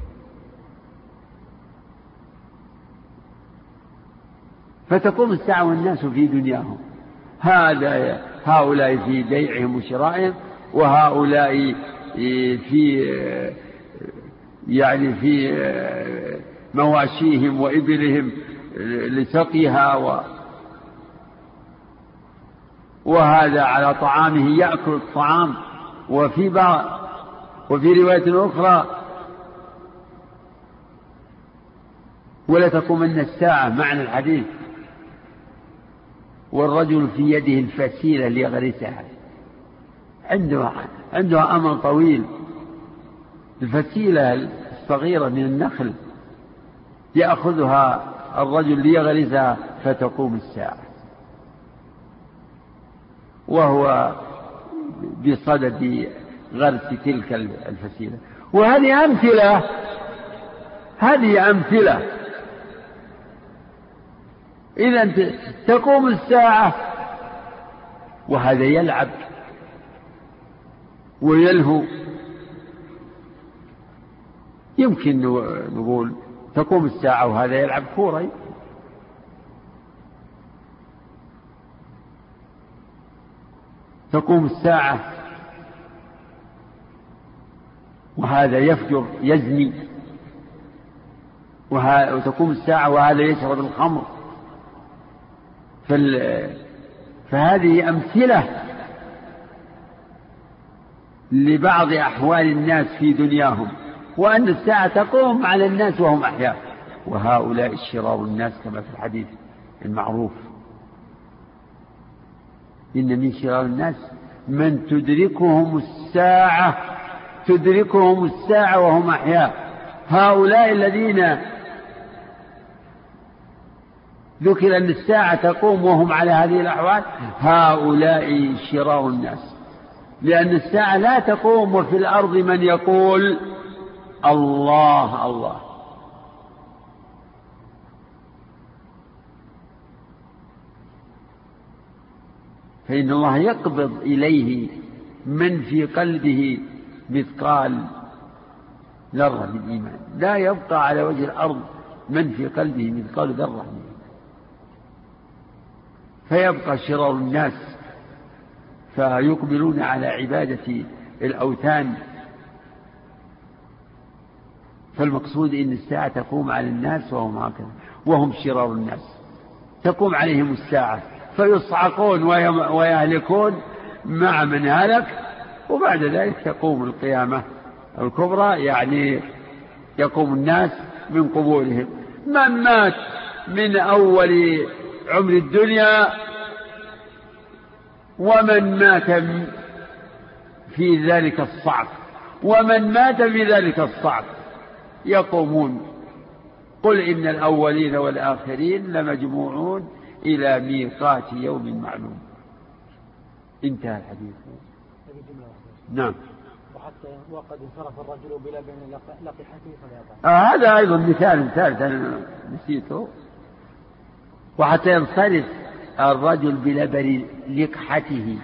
فتقوم الساعة والناس في دنياهم، هؤلاء في بيعهم وشرائهم، وهؤلاء في مواشيهم وإبلهم لسقيها، وهذا على طعامه يأكل الطعام وفي رواية أخرى ولا تقومن الساعة، معنى الحديث والرجل في يده الفسيلة ليغرسها، عنده أمل طويل، الفسيلة الصغيرة من النخل يأخذها الرجل ليغرسها فتقوم الساعة، وهو بصدد غرس تلك الفسيلة. وهذه أمثلة. إذن تقوم الساعة وهذا يلعب ويلهو. يمكن نقول تقوم الساعة وهذا يلعب كورة، تقوم الساعة وهذا يفجر يزني، وتقوم الساعة وهذا يشرب الخمر. فهذه أمثلة لبعض أحوال الناس في دنياهم، وأن الساعة تقوم على الناس وهم أحياء، وهؤلاء شرار الناس كما في الحديث المعروف: إن من شرار الناس من تدركهم الساعة وهم أحياء. هؤلاء الذين ذكر أن الساعة تقوم وهم على هذه الأحوال هؤلاء شرار الناس، لأن الساعة لا تقوم وفي الأرض من يقول الله الله. فإن الله يقبض إليه من في قلبه مثقال ذرة من إيمان، لا يبقى على وجه الأرض من في قلبه مثقال ذرة من إيمان، فيبقى شرار الناس فيقبلون على عبادة الأوثان. فالمقصود إن الساعة تقوم على الناس وهم هكذا، وهم شرار الناس، تقوم عليهم الساعة فيصعقون ويهلكون مع من هلك، وبعد ذلك تقوم القيامة الكبرى، يعني يقوم الناس من قبورهم، من مات من أول عمر الدنيا ومن مات في ذلك الصعق ومن مات في ذلك الصعق يقومون. قل إن الأولين والآخرين لمجموعون إلى ميقات يوم معلوم. انتهى الحديث. نعم. وقد انصرف الرجل بلا بين لقحته فلا هذا أيضا مثال ثالث أنا نسيته. وحتى ينصرف الرجل بلبن لقحته،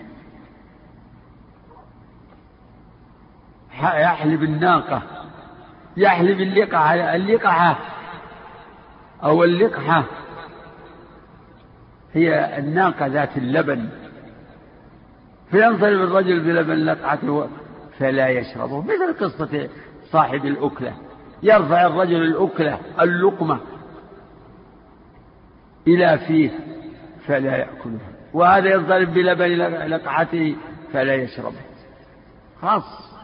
يحلب الناقة، يحلب اللقحة أو اللقحة هي الناقة ذات اللبن، فينصرف الرجل بلبن لقحته فلا يشربه، مثل قصة صاحب الأكلة، يرفع الرجل الأكلة اللقمة إلى فيه فلا يأكلها، وهذا ينصرف بلبن لقحته فلا يشربه. خاص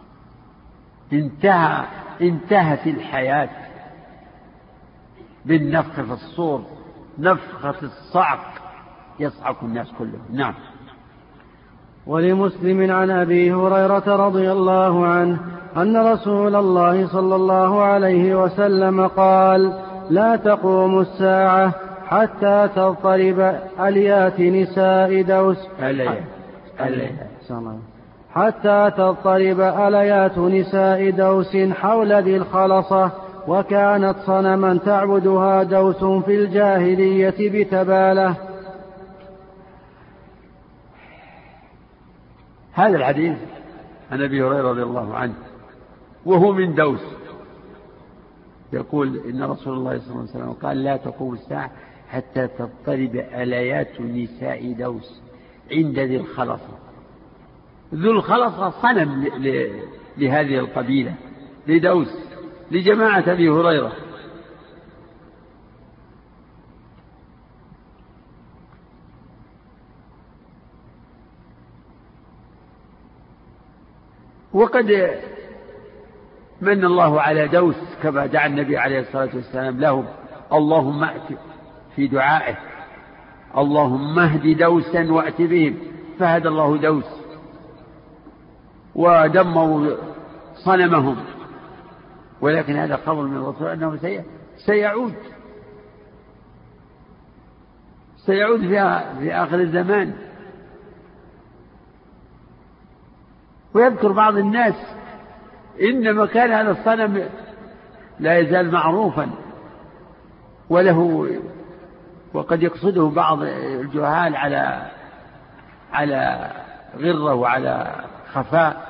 انتهت الحياة بالنفخ في الصور، نفخة الصعق يصعق الناس كلهم. نعم. ولمسلم عن أبي هريرة رضي الله عنه أن رسول الله صلى الله عليه وسلم قال: لا تقوم الساعة حتى تضطرب أليات نساء دوس حتى تضطرب أليات نساء دوس حول ذي الخلصة، وكانت صنما تعبدها دوس في الجاهلية بتبالة. هذا الحديث عن أبي هريرة رضي الله عنه وهو من دوس، يقول إن رسول الله صلى الله عليه وسلم قال: لا تقوم الساعة حتى تضطرب أليات نساء دوس عند ذي الخلصة. ذو الخلصة صنم لهذه القبيلة، لدوس، لجماعة أبي هريرة. وقد من الله على دوس كما دعا النبي عليه الصلاة والسلام لهم: اللهم ائت في دعائه اللهم اهد دوسا وأت بهم، فهدى الله دوس ودمروا صنمهم. ولكن هذا خبر من الرسول أنه سيعود في آخر الزمان. ويذكر بعض الناس إن مكان هذا الصنم لا يزال معروفا وله، وقد يقصده بعض الجهال على غرة وعلى خفاء،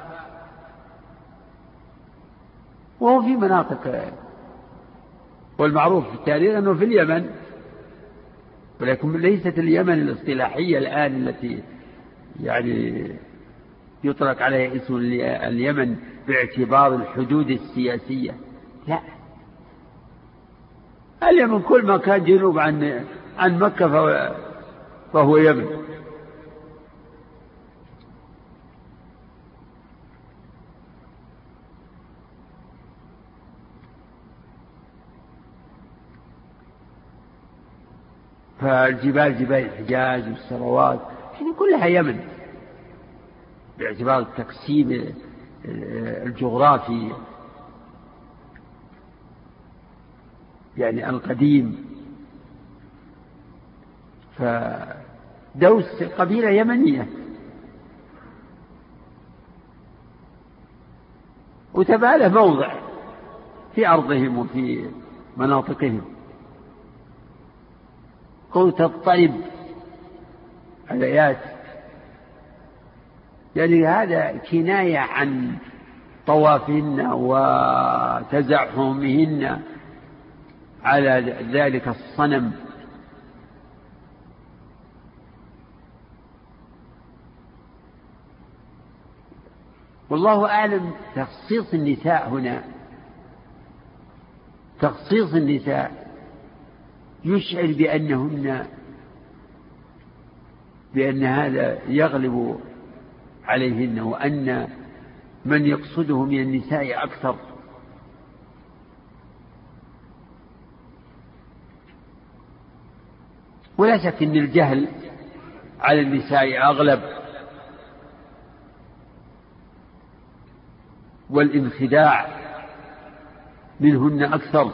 وهو في مناطق، والمعروف في التاريخ أنه في اليمن، ولكن ليست اليمن الاصطلاحية الآن التي يعني يطلق عليها اسم اليمن باعتبار الحدود السياسية. لا، اليمن كل ما كان جنوب عن مكة فهو يمن. فالجبال جبال الحجاز والسروات يعني كلها يمن باعتبار التقسيم الجغرافي يعني القديم. فدوس قبيلة يمنية، وتبع موضع في أرضهم وفي مناطقهم. كون تضطرب الآيات يعني هذا كناية عن طوافهن وتزحمهن على ذلك الصنم. والله أعلم تخصيص النساء هنا، تخصيص النساء يشعر بأن هذا يغلب عليهن، وأن من يقصده من النساء أكثر. ولا شك أن الجهل على النساء أغلب، والانخداع منهن أكثر،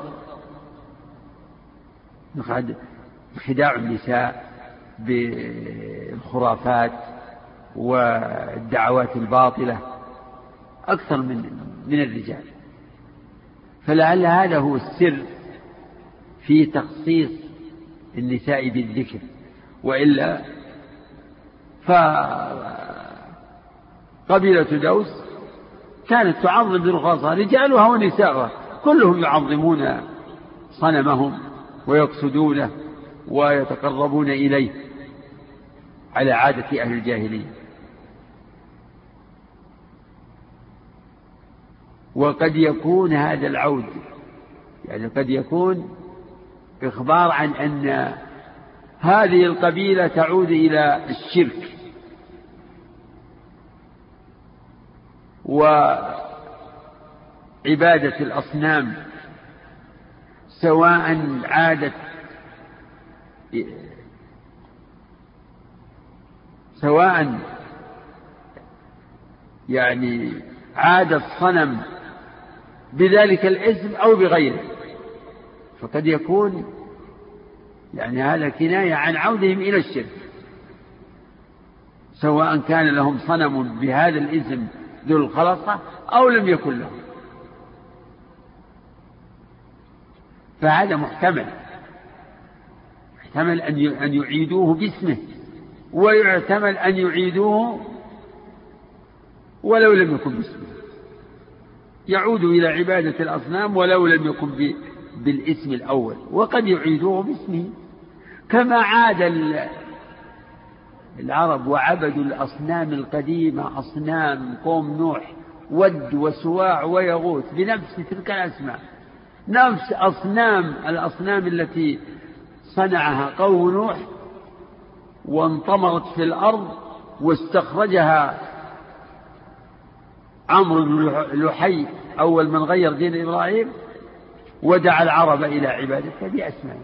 انخداع النساء بالخرافات والدعوات الباطلة أكثر من الرجال. فلعل هذا هو السر في تخصيص النساء بالذكر، وإلا فقبيلة دوس كانت تعظم برخاصها رجالها ونساءها كلهم يعظمون صنمهم ويقصدونه ويتقربون إليه على عادة أهل الجاهلية. وقد يكون هذا العود يعني قد يكون إخبار عن أن هذه القبيلة تعود إلى الشرك وعبادة الأصنام، سواء يعني عاد الصنم بذلك الاسم أو بغيره. فقد يكون يعني هذا كناية عن عودهم إلى الشرك، سواء كان لهم صنم بهذا الاسم ذو الخلطة أو لم يكن لهم. فهذا محتمل أن يعيدوه باسمه، ويحتمل أن يعيدوه ولو لم يكن باسمه، يعود إلى عبادة الأصنام ولو لم يكن بالاسم الأول، وقد يعيدوه باسمه كما عاد العرب وعبدوا الأصنام القديمة، أصنام قوم نوح ود وسواع ويغوث بنفس تلك الأسماء، نفس الأصنام التي صنعها قوم نوح وانطمرت في الأرض واستخرجها عمرو بن لحي أول من غير دين إبراهيم ودعا العرب إلى عبادته بأسمائه.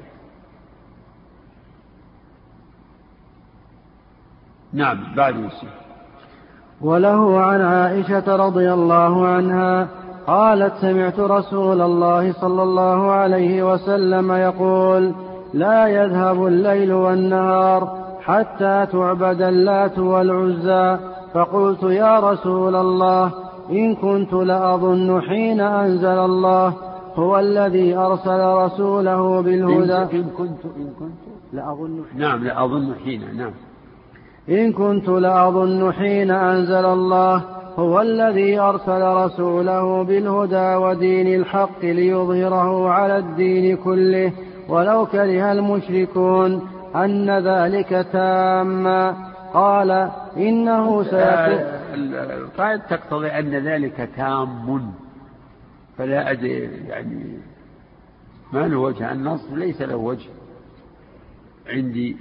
نعم بعد يوسف. وله عن عائشة رضي الله عنها قالت سمعت رسول الله صلى الله عليه وسلم يقول لا يذهب الليل والنهار حتى تعبد اللات والعزى. فقلت يا رسول الله إن كنت لأظن حين أنزل الله هو الذي أرسل رسوله بالهدى إن كنت لأظن نعم لأظن حين نعم إن كنت لأظن حين أنزل الله هو الذي أرسل رسوله بالهدى ودين الحق ليظهره على الدين كله ولو كره المشركون أن ذلك تاما. قال إنه سيكون. القاعدة تقتضي أن ذلك تام، فلا أدري يعني ما له وجه، النص ليس له وجه عندي.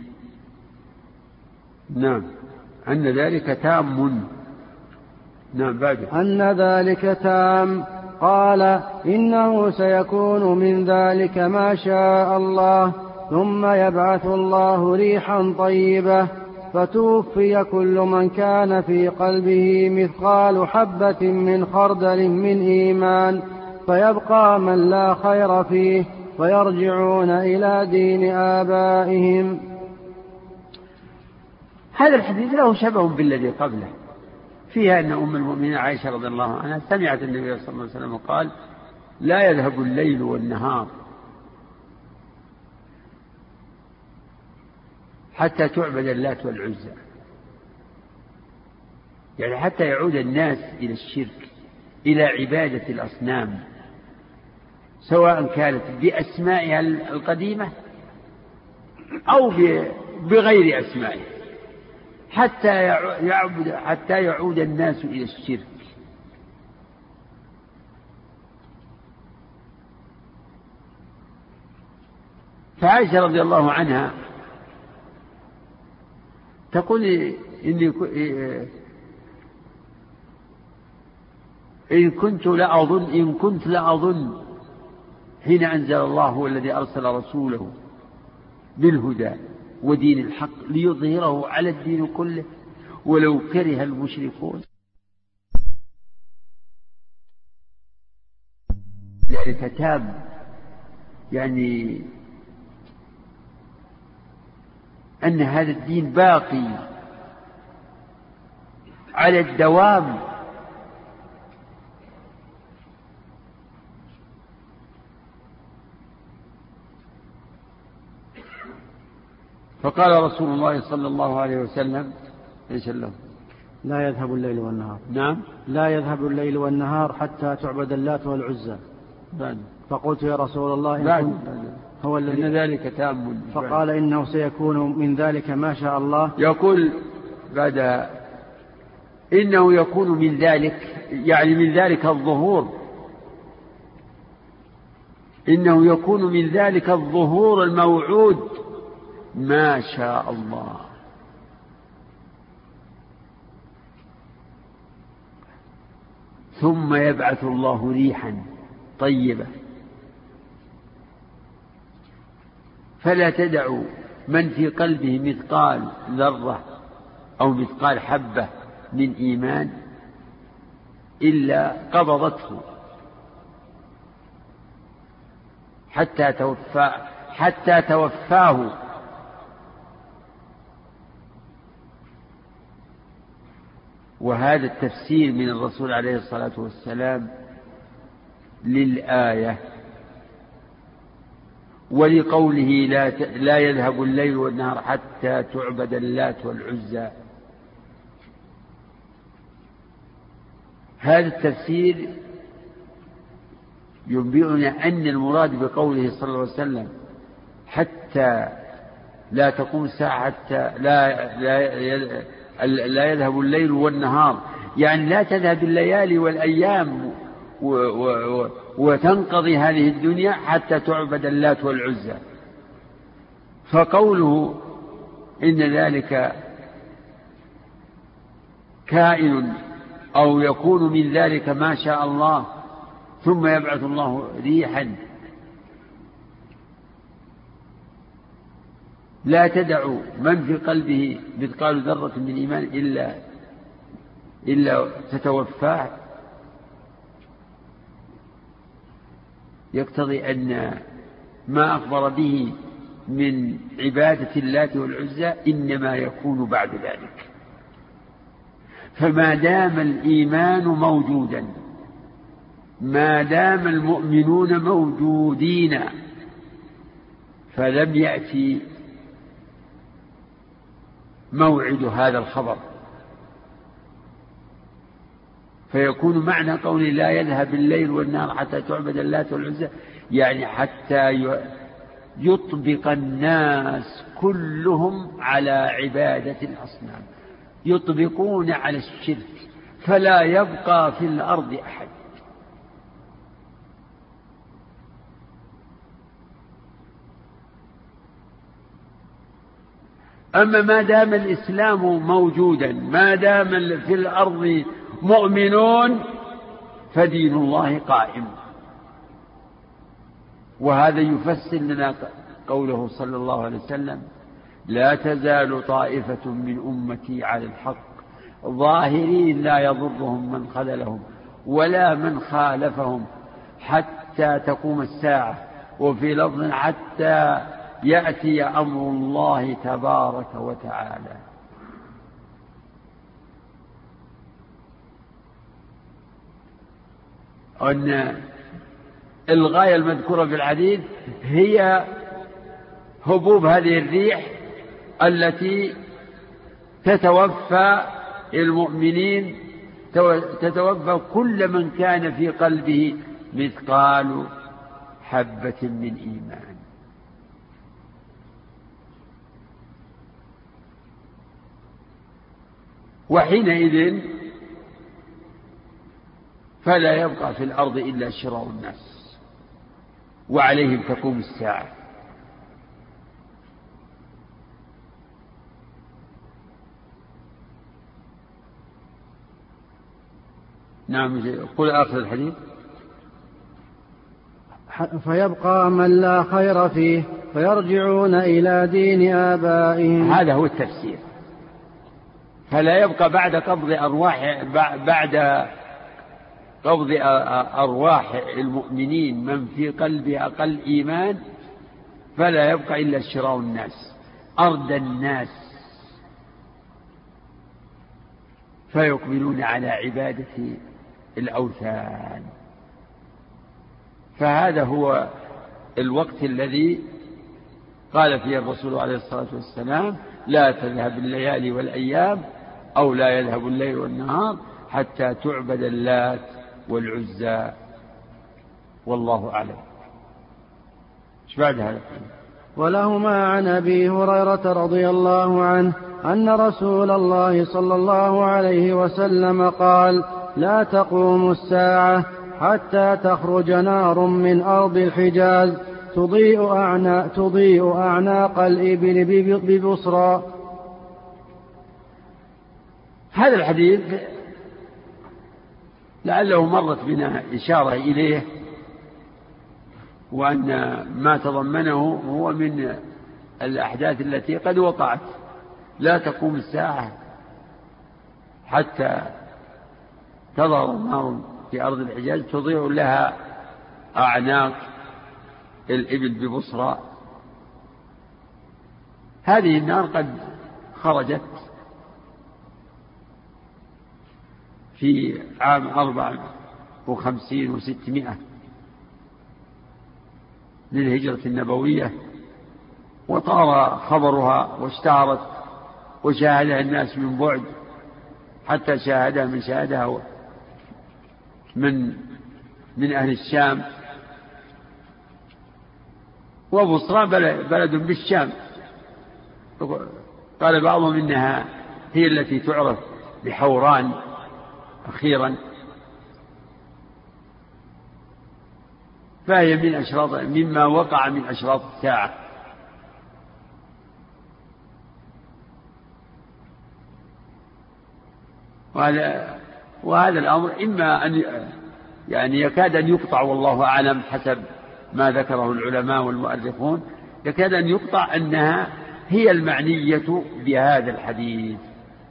نعم أن ذلك تام. نعم بعد أن ذلك تام. قال إنه سيكون من ذلك ما شاء الله ثم يبعث الله ريحا طيبة فتوفي كل من كان في قلبه مثقال حبة من خردل من إيمان فيبقى من لا خير فيه ويرجعون إلى دين آبائهم. هذا الحديث له شبه بالذي قبله، فيها أن أم المؤمنين عائشة رضي الله عنها سمعت النبي صلى الله عليه وسلم قال لا يذهب الليل والنهار حتى تعبد اللات والعزى، يعني حتى يعود الناس إلى الشرك، إلى عبادة الأصنام، سواء كانت بأسمائها القديمة أو بغير أسمائها، حتى يعود الناس إلى الشرك. فعائشة رضي الله عنها تقول إن كنت لأظن حين أنزل الله هو الذي أرسل رسوله بالهدى ودين الحق ليظهره على الدين كله ولو كره المشركون. يعني كتاب يعني أن هذا الدين باقي على الدوام. فقال رسول الله صلى الله عليه وسلم ايش له؟ لا يذهب الليل والنهار. نعم لا يذهب الليل والنهار حتى تعبد اللات والعزى. فقلت يا رسول الله هو الذي إن ذلك تام. فقال إنه سيكون من ذلك ما شاء الله. يقول بعد إنه يكون من ذلك، يعني من ذلك الظهور، إنه يكون من ذلك الظهور الموعود ما شاء الله. ثم يبعث الله ريحا طيبة فلا تدعوا من في قلبه مثقال ذرة أو مثقال حبة من إيمان إلا قبضته حتى توفاه. وهذا التفسير من الرسول عليه الصلاة والسلام للآية ولقوله لا يذهب الليل والنهار حتى تعبد اللات والعزى. هذا التفسير ينبئنا أن المراد بقوله صلى الله عليه وسلم حتى لا تقوم الساعة حتى لا يذهب الليل والنهار، يعني لا تذهب الليالي والأيام وتنقضي هذه الدنيا حتى تعبد اللات والعزى. فقوله إن ذلك كائن أو يكون من ذلك ما شاء الله ثم يبعث الله ريحا لا تدع من في قلبه مثقال ذرة من إيمان إلا تتوفاه، يقتضي أن ما أخبر به من عبادة اللات والعزى إنما يكون بعد ذلك. فما دام الإيمان موجودا، ما دام المؤمنون موجودين، فلم يأتي موعد هذا الخبر، فيكون معنى قول لا يذهب الليل والنهار حتى تعبد اللات والعزى، يعني حتى يطبق الناس كلهم على عبادة الأصنام، يطبقون على الشرك، فلا يبقى في الأرض أحد. أما ما دام الإسلام موجودا، ما دام في الأرض مؤمنون، فدين الله قائم. وهذا يفسر لنا قوله صلى الله عليه وسلم: لا تزال طائفة من أمتي على الحق ظاهرين لا يضرهم من خذلهم ولا من خالفهم حتى تقوم الساعة. وفي لفظ: حتى يأتي أمر الله تبارك وتعالى. أن الغاية المذكورة في الحديث هي هبوب هذه الريح التي تتوفى المؤمنين، تتوفى كل من كان في قلبه مثقال حبة من إيمان. وحينئذ فلا يبقى في الأرض إلا شرار الناس، وعليهم تقوم الساعة. نعم. قل آخر الحديث: فيبقى من لا خير فيه فيرجعون إلى دين آبائهم. هذا هو التفسير. فلا يبقى بعد قبض أرواح المؤمنين من في قلبه أقل إيمان، فلا يبقى إلا شرار الناس، أردى الناس، فيقبلون على عبادة الأوثان. فهذا هو الوقت الذي قال فيه الرسول عليه الصلاة والسلام: لا تذهب الليالي والأيام، أو لا يذهب الليل والنهار حتى تعبد اللات والعزى. والله أعلم. ايش بعد هذا؟ ولهما عن أبي هريرة رضي الله عنه أن رسول الله صلى الله عليه وسلم قال: لا تقوم الساعة حتى تخرج نار من أرض الحجاز تضيء أعناق الإبل ببصرى. هذا الحديث لعله مرت بنا إشارة إليه، وأن ما تضمنه هو من الأحداث التي قد وقعت. لا تقوم الساعة حتى تظهر النار في أرض الحجاز تضيء لها أعناق الإبل ببصرى. هذه النار قد خرجت في عام 54 و600 للهجرة النبوية، وطار خبرها واشتهرت وشاهدها الناس من بعد، حتى شاهدها من شاهدها من أهل الشام. وبصرى بلد بالشام، قال بعضهم إنها هي التي تعرف بحوران أخيرا. فهي من أشراط مما وقع من أشراط الساعة. وهذا وهذا الأمر إما أن يعني يكاد أن يقطع، والله أعلم حسب ما ذكره العلماء والمؤرخون، يكاد أن يقطع أنها هي المعنية بهذا الحديث.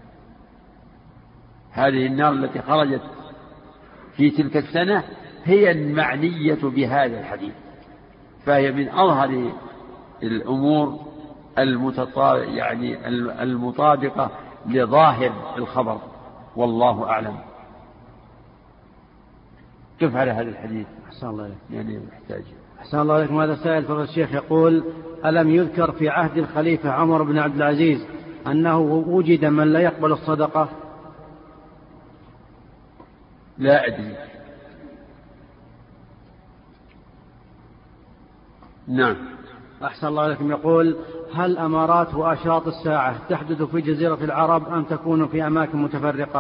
هذه النار التي خرجت في تلك السنة هي المعنية بهذا الحديث، فهي من أظهر الأمور يعني المطابقة لظاهر الخبر، والله أعلم. كيف على هذا الحديث؟ أحسن الله عليك. يعني محتاج. أحسن الله عليكم. هذا سائل فضل الشيخ يقول: ألم يذكر في عهد الخليفة عمر بن عبد العزيز أنه وجد من لا يقبل الصدقة؟ لا أدري. نعم. أحسن الله عليكم. يقول: هل أمارات وأشراط الساعة تحدث في جزيرة العرب أم تكون في أماكن متفرقة؟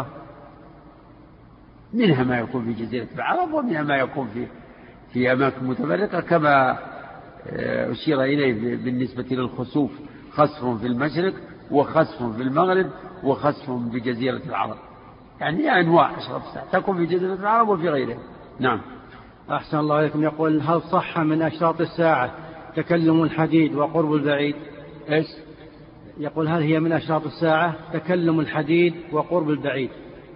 منها ما يكون في جزيرة العرب ومنها ما يكون في أماكن متفرقة، كما أشير إليه بالنسبة للخسوف: خسف في المشرق وخسف في المغرب وخسف بجزيرة العرب، يعني أنواع أشراط الساعة تكون في جزيرة العرب وفي غيرها. نعم. أحسن الله عليكم. يقول: هل صح من أشراط الساعة تكلم الحديد وقرب البعيد؟ إيش؟ يقول: هل هي من أشراط الساعة تكلم الحديد وقرب البعيد؟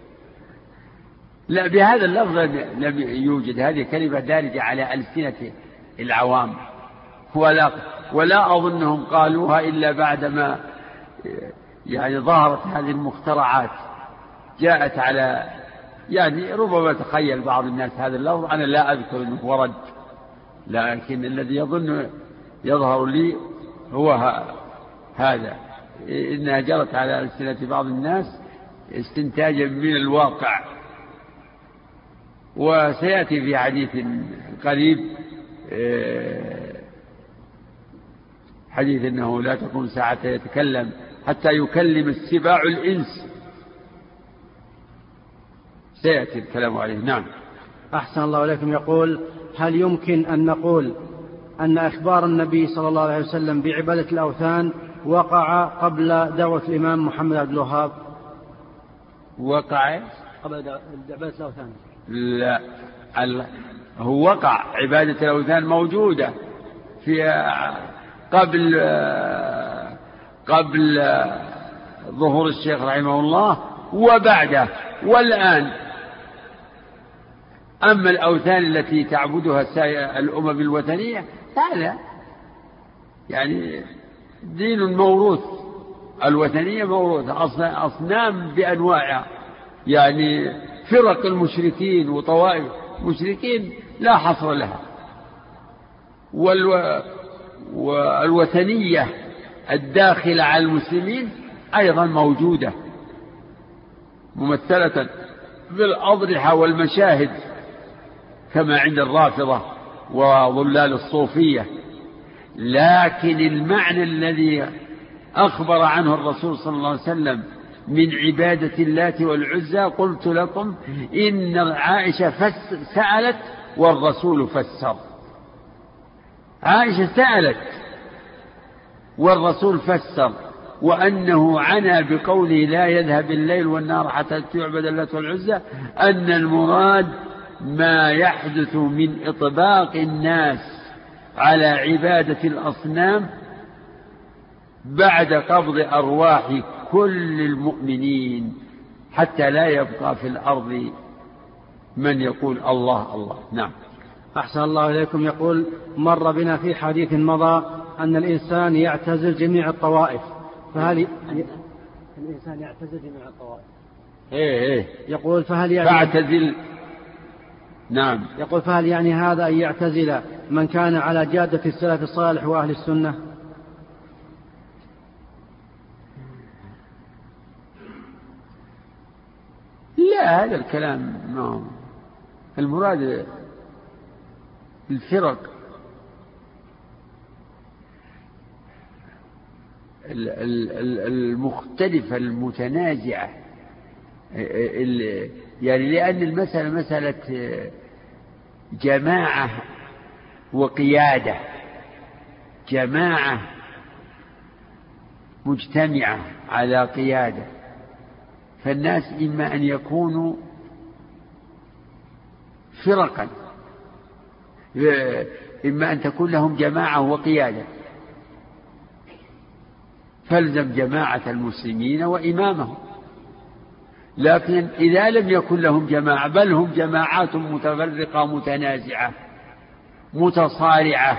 لا، بهذا اللفظ لم يوجد. هذه كلمة دارجة على ألسنة العوام، ولا أظنهم قالوها إلا بعدما يعني ظهرت هذه المخترعات، جاءت على يعني ربما تخيل بعض الناس هذا اللفظ. أنا لا أذكر أنه ورد، لكن الذي يظهر لي هو هذا، إنها جرت على ألسنة بعض الناس استنتاجا من الواقع. وسيأتي في حديث قريب حديث أنه لا تقوم ساعة يتكلم حتى يكلم السباع الإنس، سيأتي الكلام عليه. نعم. أحسن الله عليكم. يقول: هل يمكن أن نقول أن أخبار النبي صلى الله عليه وسلم بعبادة الأوثان وقع قبل دعوة الإمام محمد عبد الوهاب؟ وقع قبل عبادة الأوثان؟ لا، هو وقع عبادة الأوثان موجودة في قبل ظهور الشيخ رحمه الله وبعده والآن. أما الأوثان التي تعبدها الأمم الوثنية فلا، يعني دين موروث، الوثنية موروث، أصنام بأنواعها، يعني فرق المشركين وطوائف المشركين لا حصر لها. والوثنية الداخلة على المسلمين أيضا موجودة، ممثلة بالأضرحة والمشاهد كما عند الرافضة وظلال الصوفية. لكن المعنى الذي أخبر عنه الرسول صلى الله عليه وسلم من عبادة اللات والعزى، قلت لكم إن عائشة سألت والرسول فسر. عائشة سألت والرسول فسر، وأنه عنى بقوله لا يذهب الليل والنهار حتى تعبد اللات والعزى أن المراد ما يحدث من إطباق الناس على عبادة الأصنام بعد قبض أرواح كل المؤمنين، حتى لا يبقى في الأرض من يقول الله الله. نعم. أحسن الله إليكم. يقول: مر بنا في حديث مضى أن الإنسان يعتزل جميع الطوائف، فهل الإنسان يعتزل جميع الطوائف؟ إيه. يقول: فهل يعني فاعتزل. نعم. يقول: فهل يعني هذا أن يعتزل من كان على جادة السلف الصالح وأهل السنة؟ لا، هذا الكلام ما المراد الفرق المختلفة المتنازعة، يعني لأن المسألة مسألة جماعة وقيادة، جماعة مجتمعة على قيادة، فالناس إما أن يكونوا فرقا، إما أن تكون لهم جماعة وقيادة، فالزم جماعة المسلمين وإمامهم. لكن إذا لم يكن لهم جماعة بل هم جماعات متفرقة متنازعة متصارعة،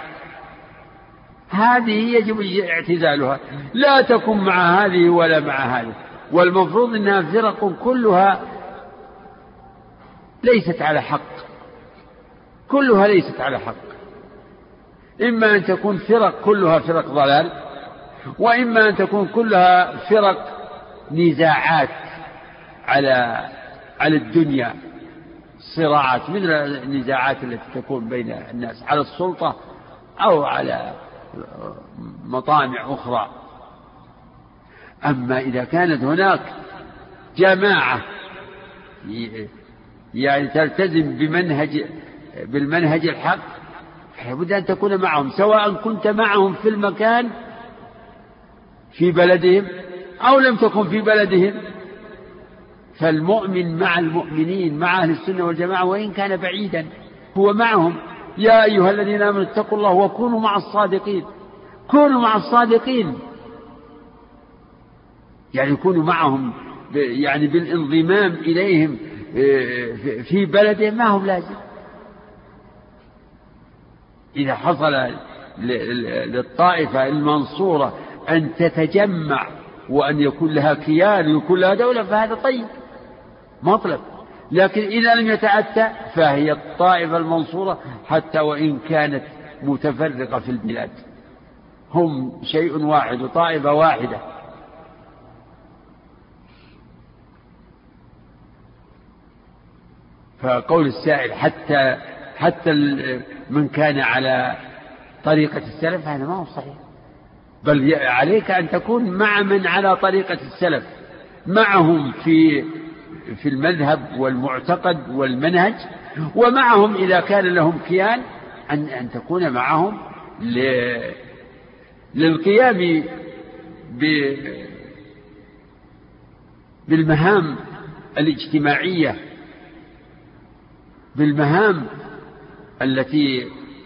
هذه يجب اعتزالها، لا تكن مع هذه ولا مع هذه. والمفروض أنها فرق كلها ليست على حق، كلها ليست على حق. إما أن تكون فرق كلها فرق ضلال، وإما أن تكون كلها فرق نزاعات على الدنيا، صراعات مثل النزاعات التي تكون بين الناس على السلطة أو على مطامع أخرى. أما إذا كانت هناك جماعة يعني تلتزم بالمنهج الحق، لابد أن تكون معهم، سواء كنت معهم في المكان في بلدهم أو لم تكن في بلدهم. فالمؤمن مع المؤمنين مع أهل السنة والجماعة وإن كان بعيدا هو معهم. يا أيها الذين آمنوا اتقوا الله وكونوا مع الصادقين، كونوا مع الصادقين، يعني يكونوا معهم يعني بالانضمام إليهم في بلدهم ما هم لازم. إذا حصل للطائفة المنصورة أن تتجمع وأن يكون لها كيان ويكون لها دولة فهذا طيب مطلب، لكن إذا لم يتأتى فهي الطائفة المنصورة حتى وإن كانت متفرقة في البلاد، هم شيء واحد وطائفة واحدة. فقول السائل حتى من كان على طريقة السلف هذا ما هو صحيح، بل عليك أن تكون مع من على طريقة السلف، معهم في المذهب والمعتقد والمنهج، ومعهم إذا كان لهم كيان أن تكون معهم للقيام بالمهام الاجتماعية، بالمهام التي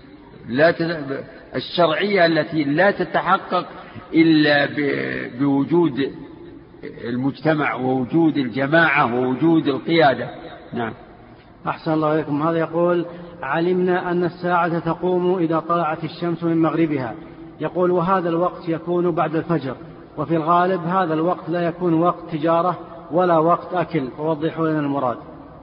الشرعية التي لا تتحقق إلا بوجود المجتمع ووجود الجماعة ووجود القيادة. نعم. أحسن الله إليكم. هذا يقول: علمنا أن الساعة تقوم إذا طلعت الشمس من مغربها، يقول وهذا الوقت يكون بعد الفجر، وفي الغالب هذا الوقت لا يكون وقت تجارة ولا وقت أكل، فوضحوا لنا المراد.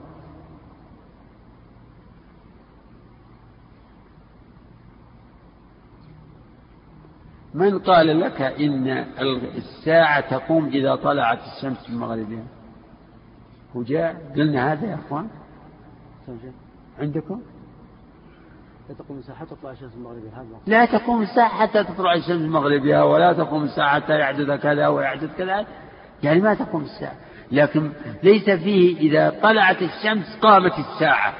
من قال لك إن الساعة تقوم إذا طلعت الشمس من مغربها؟ وجاء قلنا هذا يا أخوان عندكم لا تقوم الساعة حتى تطلع الشمس من مغربها، لا تقوم الساعة حتى تطلع الشمس من مغربها، ولا تقوم الساعة حتى يحدث كذا ويحدث كذا، يعني ما تقوم الساعة. لكن ليس فيه إذا طلعت الشمس قامت الساعة.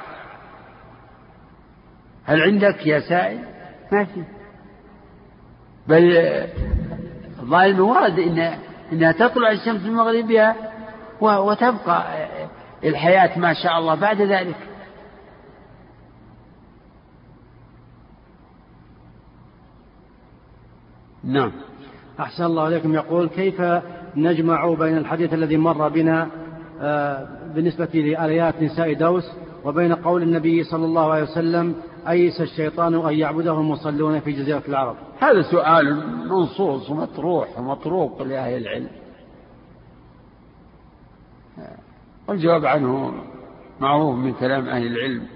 هل عندك يا سائل؟ ما في، بل ظاهر المراد إنها تطلع الشمس من مغربها وتبقى الحياة ما شاء الله بعد ذلك. نعم. أحسن الله عليكم. يقول: كيف نجمع بين الحديث الذي مر بنا بالنسبة لآيات نساء دوس وبين قول النبي صلى الله عليه وسلم: أيس الشيطان أن يعبده المصلون في جزيرة العرب؟ هذا سؤال منصوص ومطروح ومطروق لأهل العلم، والجواب عنه معروف من كلام أهل العلم.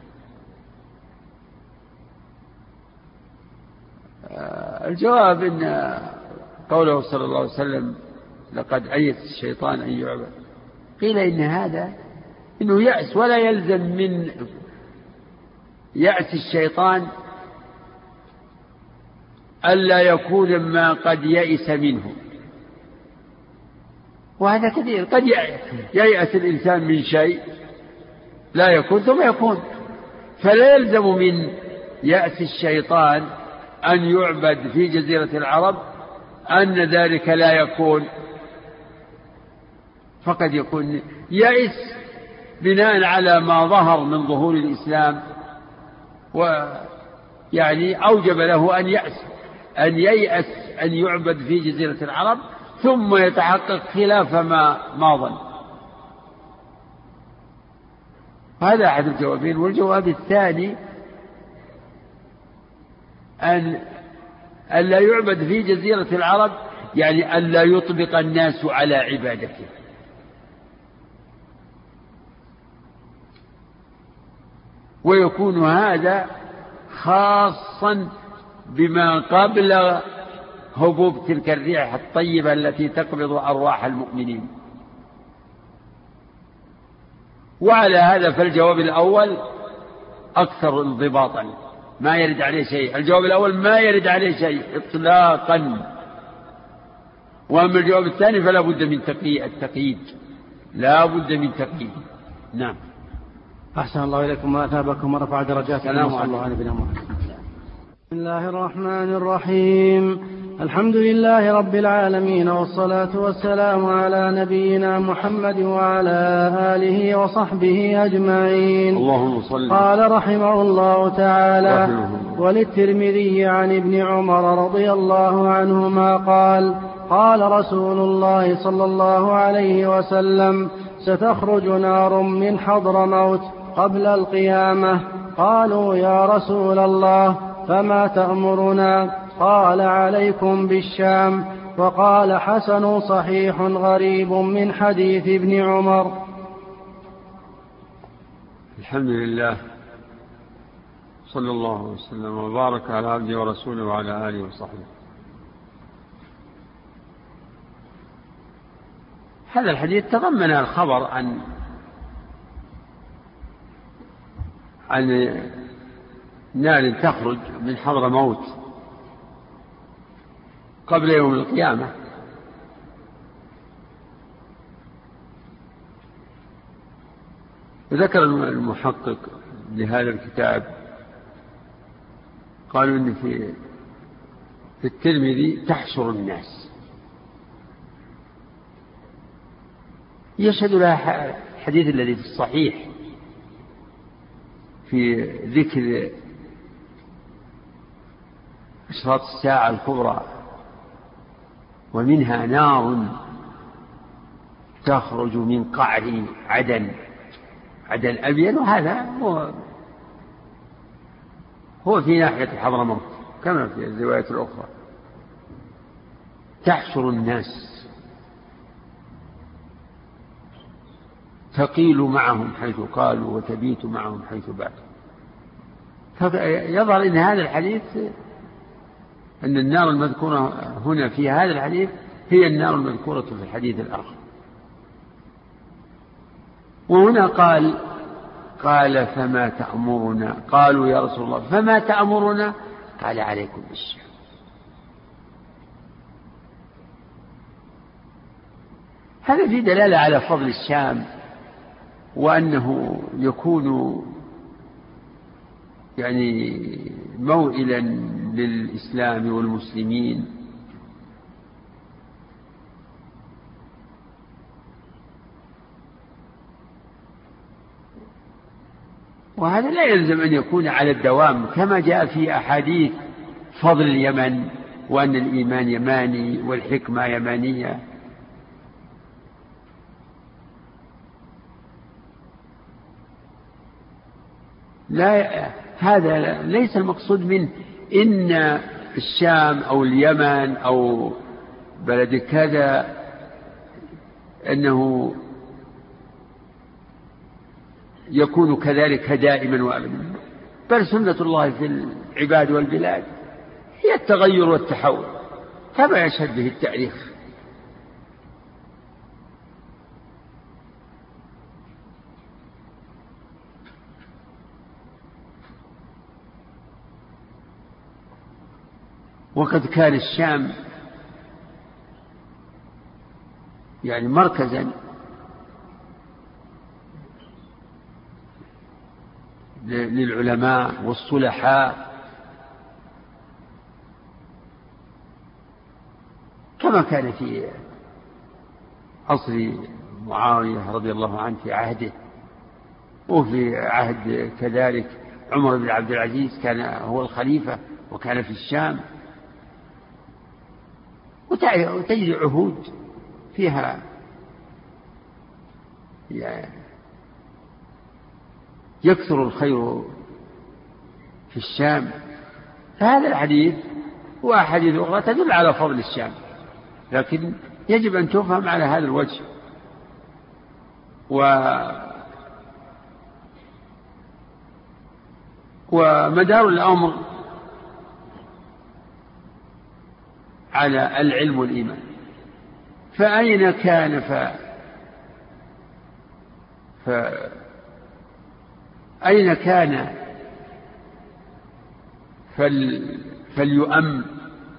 الجواب إن قوله صلى الله عليه وسلم: لقد أيس الشيطان أن يعبد، قيل إن هذا إنه يأس، ولا يلزم من يأس الشيطان ألا يكون ما قد يئس منه، وهذا كثير. قد ييأس الإنسان من شيء لا يكون ثم يكون، فلا يلزم من يأس الشيطان أن يعبد في جزيرة العرب أن ذلك لا يكون، فقد يكون يئس بناء على ما ظهر من ظهور الإسلام، ويعني أوجب له أن ييأس أن يعبد في جزيرة العرب ثم يتحقق خلاف ما ظن. هذا أحد الجوابين. والجواب الثاني أن لا يعبد في جزيرة العرب، يعني أن لا يطبق الناس على عبادته. ويكون هذا خاصا بما قبل هبوب تلك الريح الطيبة التي تقبض أرواح المؤمنين. وعلى هذا فالجواب الأول أكثر انضباطا، ما يرد عليه شيء. الجواب الأول ما يرد عليه شيء إطلاقا. وأما الجواب الثاني فلا بد من التقييد، لا بد من تقييد. نعم. أحسن الله إليكم وأثابكم ورفع درجاتكم. الله على نبينا محمد. بسم الله الرحمن الرحيم. الحمد لله رب العالمين، والصلاة والسلام على نبينا محمد وعلى آله وصحبه أجمعين. اللهم صل. قال رحمه الله تعالى: وللترمذي عن ابن عمر رضي الله عنهما قال: قال رسول الله صلى الله عليه وسلم: ستخرج نار من حضرموت قبل القيامة. قالوا: يا رسول الله فما تأمرنا؟ قال: عليكم بالشام. وقال حسن صحيح غريب من حديث ابن عمر. الحمد لله، صلى الله وسلم وبارك على عبده ورسوله وعلى آله وصحبه. هذا الحديث تضمن الخبر عن نار تخرج من حضرموت قبل يوم القيامة. وذكر المحقق لهذا الكتاب قالوا إن في الترمذي تحشر الناس، يشهد لها الحديث الذي في الصحيح في ذكر أشراط الساعة الكبرى، ومنها نار تخرج من قعر عدن أبين. وهذا هو في ناحية حضرموت كما في الرواية الأخرى. تحشر الناس تقيل معهم حيث قالوا وتبيت معهم حيث باتوا. يظهر أن هذا الحديث، أن النار المذكورة هنا في هذا الحديث هي النار المذكورة في الحديث الآخر. وهنا قال: فما تأمرنا؟ قالوا: يا رسول الله فما تأمرنا؟ قال: عليكم بالشام. هذا في دلالة على فضل الشام، وأنه يكون يعني موئلا للإسلام والمسلمين. وهذا لا يلزم أن يكون على الدوام، كما جاء في أحاديث فضل اليمن، وأن الإيمان يماني والحكمة يمانية. لا، هذا ليس المقصود منه إن الشام أو اليمن أو بلد كذا أنه يكون كذلك دائما وأبدا، بل سنة الله في العباد والبلاد هي التغير والتحول كما يشهد به التاريخ. وقد كان الشام يعني مركزا للعلماء والصلحاء، كما كان في عصر معاوية رضي الله عنه في عهده، وفي عهد كذلك عمر بن عبد العزيز كان هو الخليفة وكان في الشام. وتجد عهود فيها يكثر الخير في الشام. فهذا الحديث وأحاديث أخرى تدل على فضل الشام، لكن يجب أن تفهم على هذا الوجه. ومدار الأمر على العلم والإيمان. فأين كان أين كان فليؤم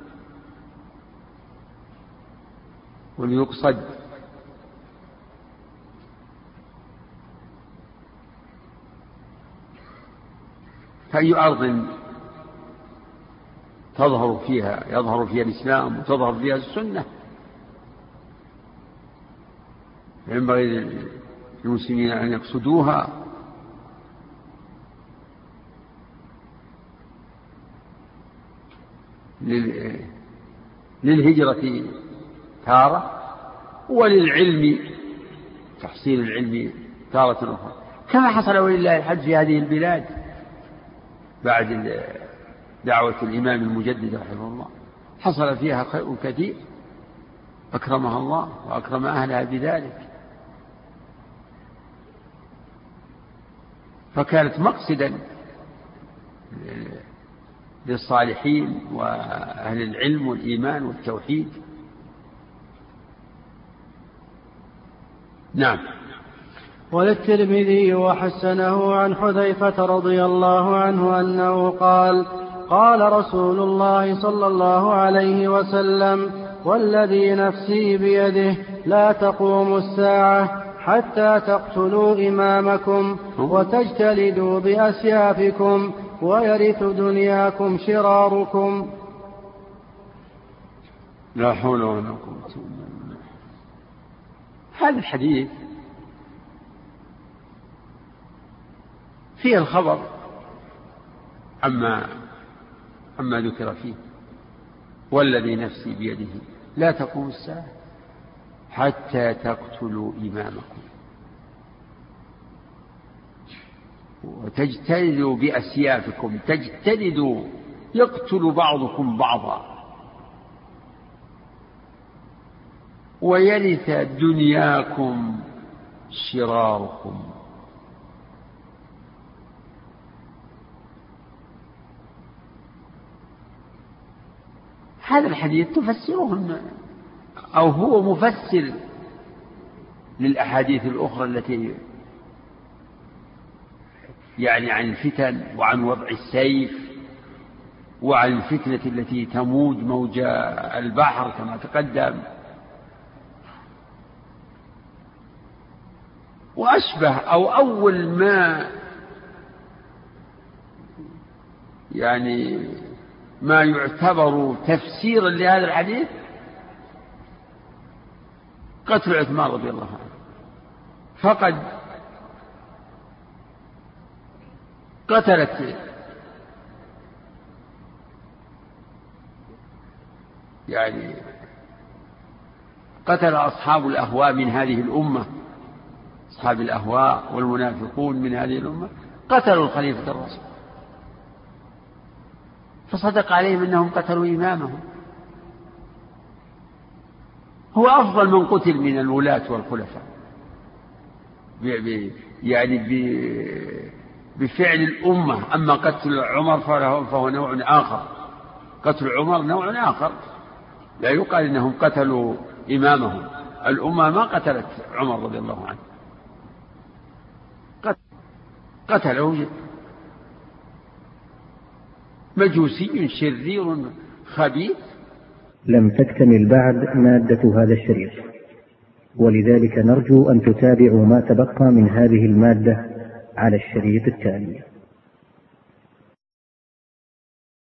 وليقصد. فأي أرض يظهر فيها الإسلام وتظهر فيها السنة ينبغي للمسلمين أن يقصدوها. للهجرة تارة، وللعلم تحصيل العلم تارة أخرى، كما حصل ولله الحج في هذه البلاد بعد دعوة الإمام المجدد رحمه الله. حصل فيها خير كثير أكرمها الله وأكرم أهلها بذلك، فكانت مقصدا للصالحين وأهل العلم والإيمان والتوحيد. نعم. وللترمذي وحسنه عن حذيفة رضي الله عنه أنه قال: قال رسول الله صلى الله عليه وسلم: والذي نفسي بيده لا تقوم الساعة حتى تقتلوا إمامكم وتجتلدوا بأسيافكم ويرث دنياكم شراركم. لا حول ولا قوة إلا بالله. هذا الحديث فيه الخبر عما ذكر فيه: والذي نفسي بيده لا تقوم الساعة حتى تقتلوا إمامكم وتجتلدوا بأسيافكم. تجتلدوا يقتل بعضكم بعضا ويرث دنياكم شراركم. هذا الحديث تفسره أو هو مفسر للأحاديث الأخرى التي يعني عن الفتن وعن وضع السيف وعن الفتنة التي تموج موج البحر كما تقدم، وأشبه أو أول ما ما يعتبر تفسيرا لهذا الحديث قتل عثمان رضي الله عنه. فقد قتل أصحاب الأهواء من هذه الأمة، أصحاب الأهواء والمنافقون من هذه الأمة قتلوا الخليفة الراشد، فصدق عليهم أنهم قتلوا إمامهم. هو أفضل من قتل من الولاة والخلفاء بفعل الأمة. أما قتل عمر فهو نوع آخر، قتل عمر نوع آخر، لا يقال إنهم قتلوا إمامهم. الأمة ما قتلت عمر رضي الله عنه، قتله مجوسي شرير خبيث. لم تكتمل بعد مادة هذا الشريط، ولذلك نرجو أن تتابعوا ما تبقى من هذه المادة على الشريط التالي.